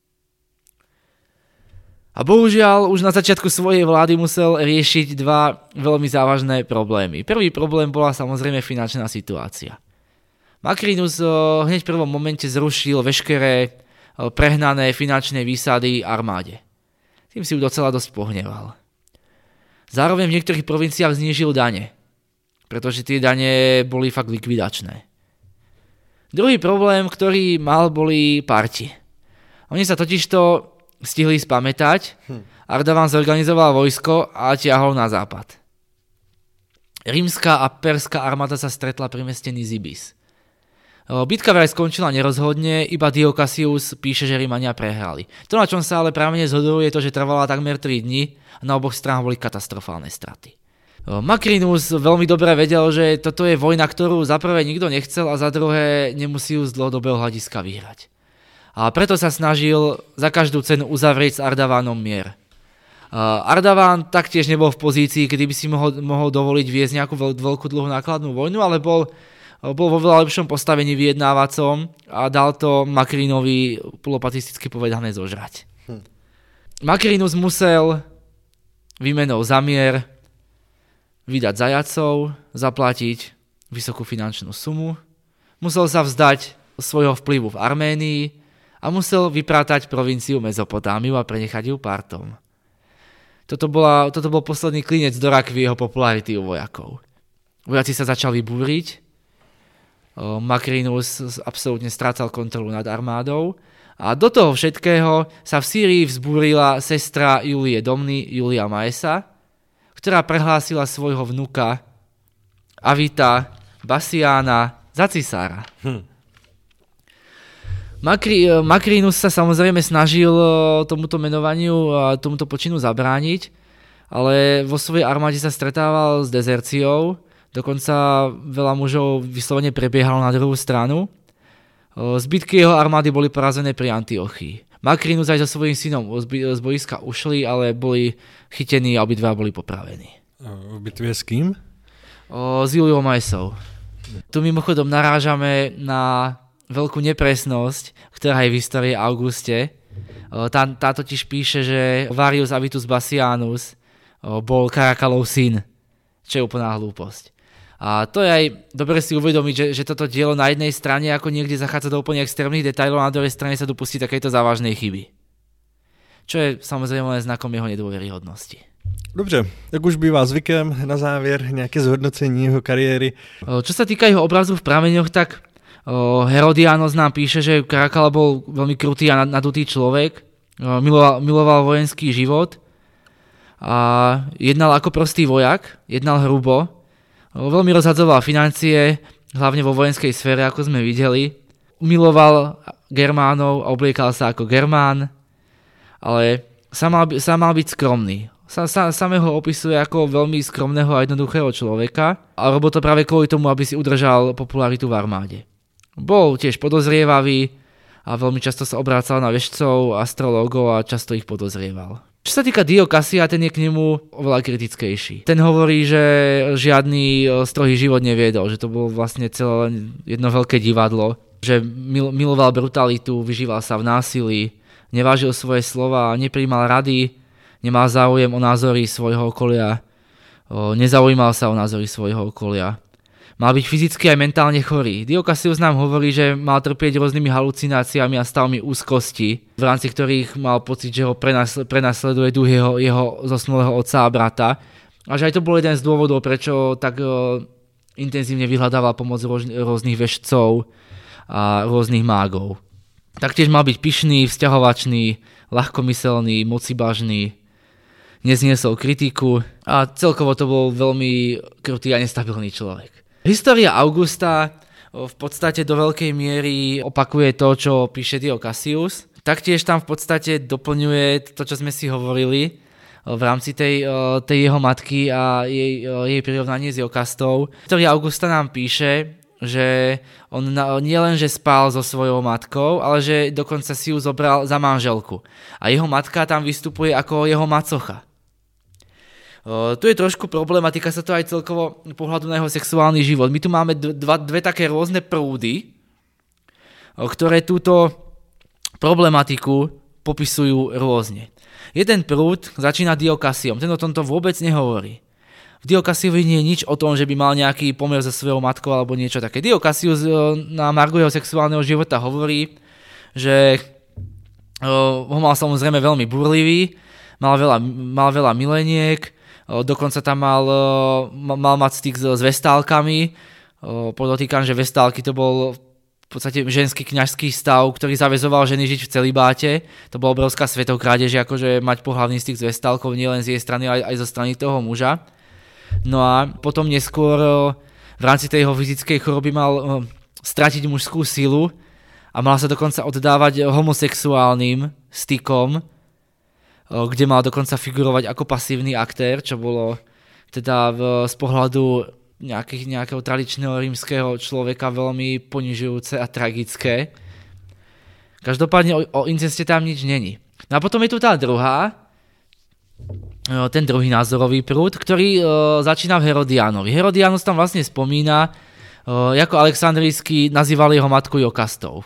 A bohužiaľ už na začiatku svojej vlády musel riešiť dva veľmi závažné problémy. Prvý problém bola samozrejme finančná situácia. Macrinus hneď v prvom momente zrušil veškeré prehnané finančné výsady armáde. Tým si ju docela dosť pohneval. Zároveň v niektorých provinciách znížil dane, pretože tie dane boli fakt likvidačné. Druhý problém, ktorý mal, boli parti. Oni sa totižto stihli spamätať, Ardavan zorganizoval vojsko a ťahol na západ. Rímska a perská armáda sa stretla pri meste Nizibis. Bitka vraj skončila nerozhodne, iba Dio Cassius píše, že Rímania prehrali. To, na čom sa ale právne zhodujú, je to, že trvala takmer tri dni a na oboch stranách boli katastrofálne straty. Macrinus veľmi dobre vedel, že toto je vojna, ktorú za prvé nikto nechcel a za druhé nemusí ju z dlhodobého hľadiska vyhrať. A preto sa snažil za každú cenu uzavrieť s Ardavanom mier. Ardavan taktiež nebol v pozícii, kedy by si mohol, mohol dovoliť viesť nejakú veľ, veľkú dlhú nákladnú vojnu, ale bol, bol vo veľa lepšom postavení vyjednávacom a dal to Macrinovi polopatisticky povedané zožrať. Hm. Macrinus musel výmenou za mier vydať zajacov, zaplatiť vysokú finančnú sumu, musel sa vzdať svojho vplyvu v Arménii a musel vyprátať provinciu Mezopotámiu a prenechať ju Partom. Toto, bola, toto bol posledný klinec do rakvy jeho popularity u vojakov. Vojaci sa začali búriť, Macrinus absolútne strácal kontrolu nad armádou a do toho všetkého sa v Sýrii vzbúrila sestra Julie Domny, Julia Maesa, ktorá prehlásila svojho vnuka Avita Bassiana za cisára. Hm. Macri, Macrinus sa samozrejme snažil tomuto menovaniu a tomuto počinu zabrániť, ale vo svojej armáde sa stretával s dezerciou, dokonca veľa mužov vyslovene prebiehalo na druhú stranu. Zbytky jeho armády boli porazené pri Antiochii. Macrinus aj so svojím synom z boiska ušli, ale boli chytení a obidva boli popravení. V bitve s kým? O, s Juliou Maesou. Tu mimochodom narážame na veľkú nepresnosť, ktorá je v histórii Auguste. Tá, tá totiž píše, že Varius Avitus Bassianus bol Caracalov syn, čo je úplná hlúposť. A to je aj dobre si uvedomiť, že, že toto dielo na jednej strane ako niekde zachádza do úplne extrémnych detailov a na druhej strane sa dopustí takéto závažnej chyby. Čo je samozrejme len znakom jeho nedôveryhodnosti. Dobře, jak už bývá zvykem, na závěr nějaké zhodnocení jeho kariéry. Čo sa týka jeho obrazu v prameňoch, tak Herodianos nám píše, že Caracalla bol veľmi krutý a nadutý človek, miloval, miloval vojenský život a jednal ako prostý vojak, jednal hrubo, veľmi rozhadzoval financie, hlavne vo vojenskej sfére, ako sme videli, miloval Germánov a obliekal sa ako Germán, ale sa mal, sa mal byť skromný. Sa, sa, samého opisuje ako veľmi skromného a jednoduchého človeka a robil to práve kvôli tomu, aby si udržal popularitu v armáde. Bol tiež podozrievavý a veľmi často sa obrácal na vešcov, astrológov a často ich podozrieval. Čo sa týka Dio Cassia, ten je k nemu oveľa kritickejší. Ten hovorí, že žiadny strohý život neviedol, že to bolo vlastne celé jedno veľké divadlo, že mil, miloval brutalitu, vyžíval sa v násilí, nevážil svoje slova, neprijímal rady, nemal záujem o názory svojho okolia, Nezaujímal sa o názory svojho okolia. Mal byť fyzicky aj mentálne chorý. Dio Cassius nám hovorí, že mal trpieť rôznymi halucináciami a stavmi úzkosti, v rámci ktorých mal pocit, že ho prenasl- prenasleduje duch jeho, jeho zosnulého otca a brata. A že aj to bol jeden z dôvodov, prečo tak uh, intenzívne vyhľadával pomoc roz- rôznych vešcov a rôznych mágov. Taktiež mal byť pyšný, vzťahovačný, ľahkomyselný, mocibažný, nezniesol kritiku a celkovo to bol veľmi krutý a nestabilný človek. História Augusta v podstate do veľkej miery opakuje to, čo píše Dio Cassius. Taktiež tam v podstate doplňuje to, čo sme si hovorili v rámci tej, tej jeho matky a jej, jej prirovnanie s Jokastou. História Augusta nám píše, že on nie len, že spal so svojou matkou, ale že dokonca si ju zobral za manželku. A jeho matka tam vystupuje ako jeho macocha. Uh, tu je trošku problematika, sa to aj celkovo pohľadu na jeho sexuálny život. My tu máme dva, dve také rôzne prúdy, uh, ktoré túto problematiku popisujú rôzne. Jeden prúd začína Dio Cassiom, ten o tomto vôbec nehovorí. V Dio Cassiovi nie je nič o tom, že by mal nejaký pomer so svojou matkou alebo niečo také. Dio Cassius uh, na margu jeho sexuálneho života hovorí, že uh, ho mal samozrejme veľmi burlivý, mal veľa, mal veľa mileniek, dokonca tam mal, mal mať styk s vestálkami. Podotýkam, že vestálky to bol v podstate ženský kňažský stav, ktorý zaväzoval ženy žiť v celibáte. To bola obrovská svetokrádež, akože mať pohlavný styk s vestálkou nielen z jej strany, ale aj zo strany toho muža. No a potom neskôr v rámci tej jeho fyzickej choroby mal stratiť mužskú silu a mal sa dokonca oddávať homosexuálnym stykom, kde mal dokonca figurovať ako pasívny aktér, čo bolo teda v, z pohľadu nejakých, nejakého tradičného rímskeho človeka veľmi ponižujúce a tragické. Každopádne o, o inceste tam nič není. No a potom je tu tá druhá, ten druhý názorový prúd, ktorý uh, začína v Herodiánovi. Herodianus tam vlastne spomína, uh, ako Alexandrijskí nazývali jeho matku Jokastou.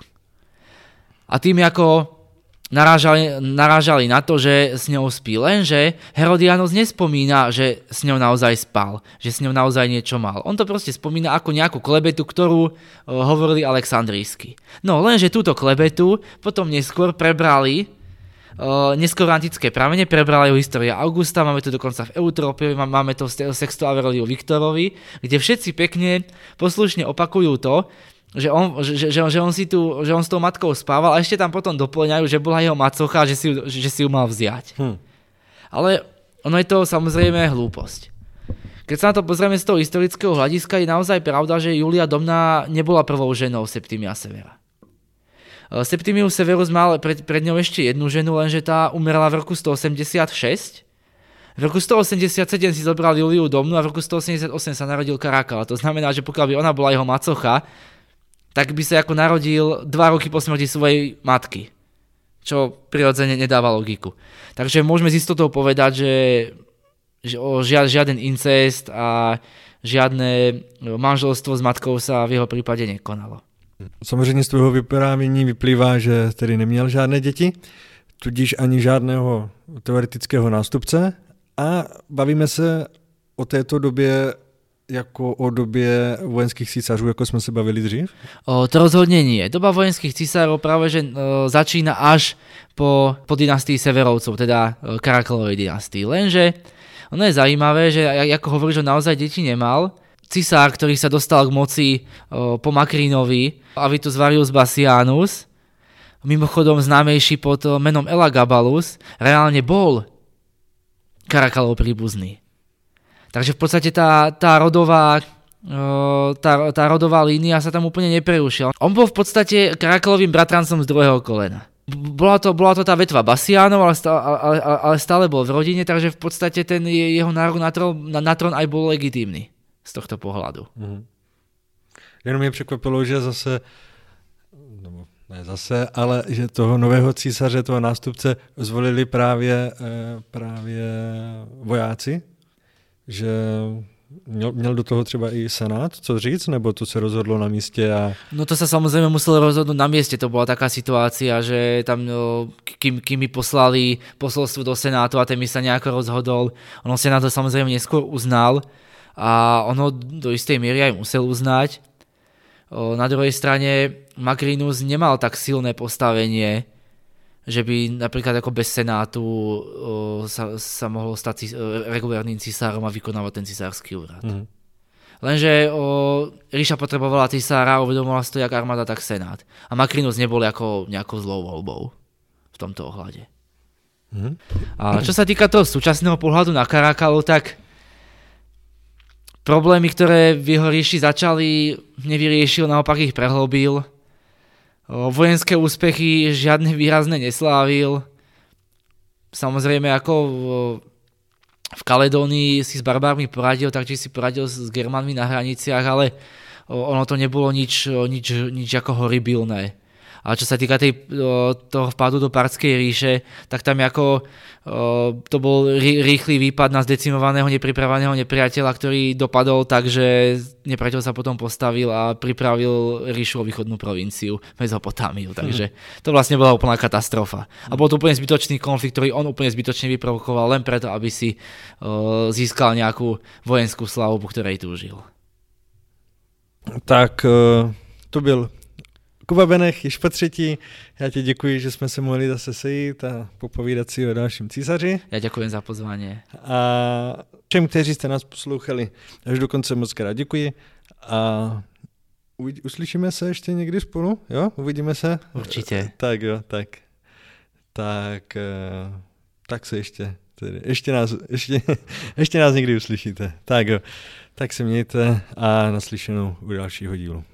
A tým ako Narážali, narážali na to, že s ňou spí, lenže Herodianus nespomína, že s ňou naozaj spal, že s ňou naozaj niečo mal. On to proste spomína ako nejakú klebetu, ktorú uh, hovorili Alexandrijskí. No lenže túto klebetu potom neskôr prebrali, uh, neskôr antické pramene, prebrali ju História Augusta, máme to dokonca v Eutropii, máme to v Sextu Aureliu Viktorovi, kde všetci pekne poslušne opakujú to, Že on, že, že, že, on si tu, že on s tou matkou spával a ešte tam potom doplňajú, že bola jeho macocha, že si, že si ju mal vziať. Hm. Ale ono je to samozrejme hlúposť. Keď sa na to pozrieme z toho historického hľadiska, je naozaj pravda, že Julia Domná nebola prvou ženou Septimia Severa. Septimius Severus mal pred, pred ňou ešte jednu ženu, lenže tá umrela v roku stoosemdesiatšesť. V roku stoosemdesiatsedem si zobral Juliu Domnú a v roku stoosemdesiatosem sa narodil Karakal. To znamená, že pokiaľ by ona bola jeho macocha, tak by sa ako narodil dva roky po smrti svojej matky, čo prirodzene nedáva logiku. Takže môžeme s istotou povedať, že, že o žiaden incest a žiadne manželstvo s matkou sa v jeho prípade nekonalo. Samozřejmě z tvého vyprávění vyplývá, že tedy neměl žádné děti, tudíž ani žádného teoretického nástupce a bavíme se o této době jako o době vojenských císařů, jako jsme se bavili dřív? O, to rozhodne nie. Doba vojenských císarov práve že o, začína až po, po dynastii Severovcov, teda o, Karakalovej dynastii. Lenže ono je zaujímavé, že ako hovorí, že naozaj deti nemal. Cisár, ktorý sa dostal k moci o, po Makrínovi, Avitus Varius Bassianus, mimochodom známejší pod menom Elagabalus, reálne bol Karakalov príbuzný. Takže v podstate tá, tá, rodová, tá, tá rodová línia sa tam úplne neprerušila. On bol v podstate Karakalovým bratrancom z druhého kolena. Bola to, bola to tá vetva Bassianov, ale stále, ale, ale stále bol v rodine, takže v podstate ten jeho nárok na trón, na, na trón aj bol legitímny z tohto pohľadu. Mhm. Jenom mě překvapilo, že zase, no ne zase, ale že toho nového císaře, toho nástupce zvolili právě, právě vojáci. Že Měl, měl do toho třeba i senát co říct, nebo to se rozhodlo na místě? A... No to sa samozrejme muselo rozhodnúť na mieste, to bola taká situácia, že tam no, kým, kým mi poslali posolstvo do senátu a ten mi sa nejako rozhodol, ono senát to samozrejme neskôr uznal a ono do istej miery aj musel uznať. O, na druhej strane Macrinus nemal tak silné postavenie, že by napríklad ako bez senátu o, sa, sa mohol stať cis, regulárnym cisárom a vykonávať ten cisársky úrad. Mm. Lenže o, ríša potrebovala cisára, uvedomovala si to jak armáda, tak senát. A Macrinus nebol ako nejakou zlou voľbou v tomto ohľade. Mm. A čo sa týka toho súčasného pohľadu na Caracalo, tak problémy, ktoré v jeho ríši začali, nevyriešil, naopak ich prehlbil. Vojenské úspechy žiadne výrazné neslávil. Samozrejme, ako v Kaledónii si s barbármi poradil, tak či si poradil s Germánmi na hraniciach, ale ono to nebolo nič, nič, nič ako horibilné. A čo sa týka tej, toho vpadu do Partskej ríše, tak tam ako to bol rýchly výpad na zdecimovaného, nepripraveného nepriateľa, ktorý dopadol tak, že nepriateľ sa potom postavil a pripravil ríšu o východnú provinciu Mezopotámiu. Takže to vlastne bola úplná katastrofa. A bol to úplne zbytočný konflikt, ktorý on úplne zbytočne vyprovokoval len preto, aby si získal nejakú vojenskú slavu, po ktorej túžil. Tak to byl Kuba Benech, již po třetí. Já ti děkuji, že jsme se mohli zase sejít a popovídat si o dalším císaři. Já děkuji za pozvání. A všem, kteří jste nás poslouchali až do konce, moc krát děkuji. A uslyšíme se ještě někdy spolu, jo? Uvidíme se? Určitě. Tak jo, tak. Tak, tak se ještě, tedy, ještě nás, ještě, ještě nás někdy uslyšíte. Tak jo, tak se mějte a naslyšenou u dalšího dílu.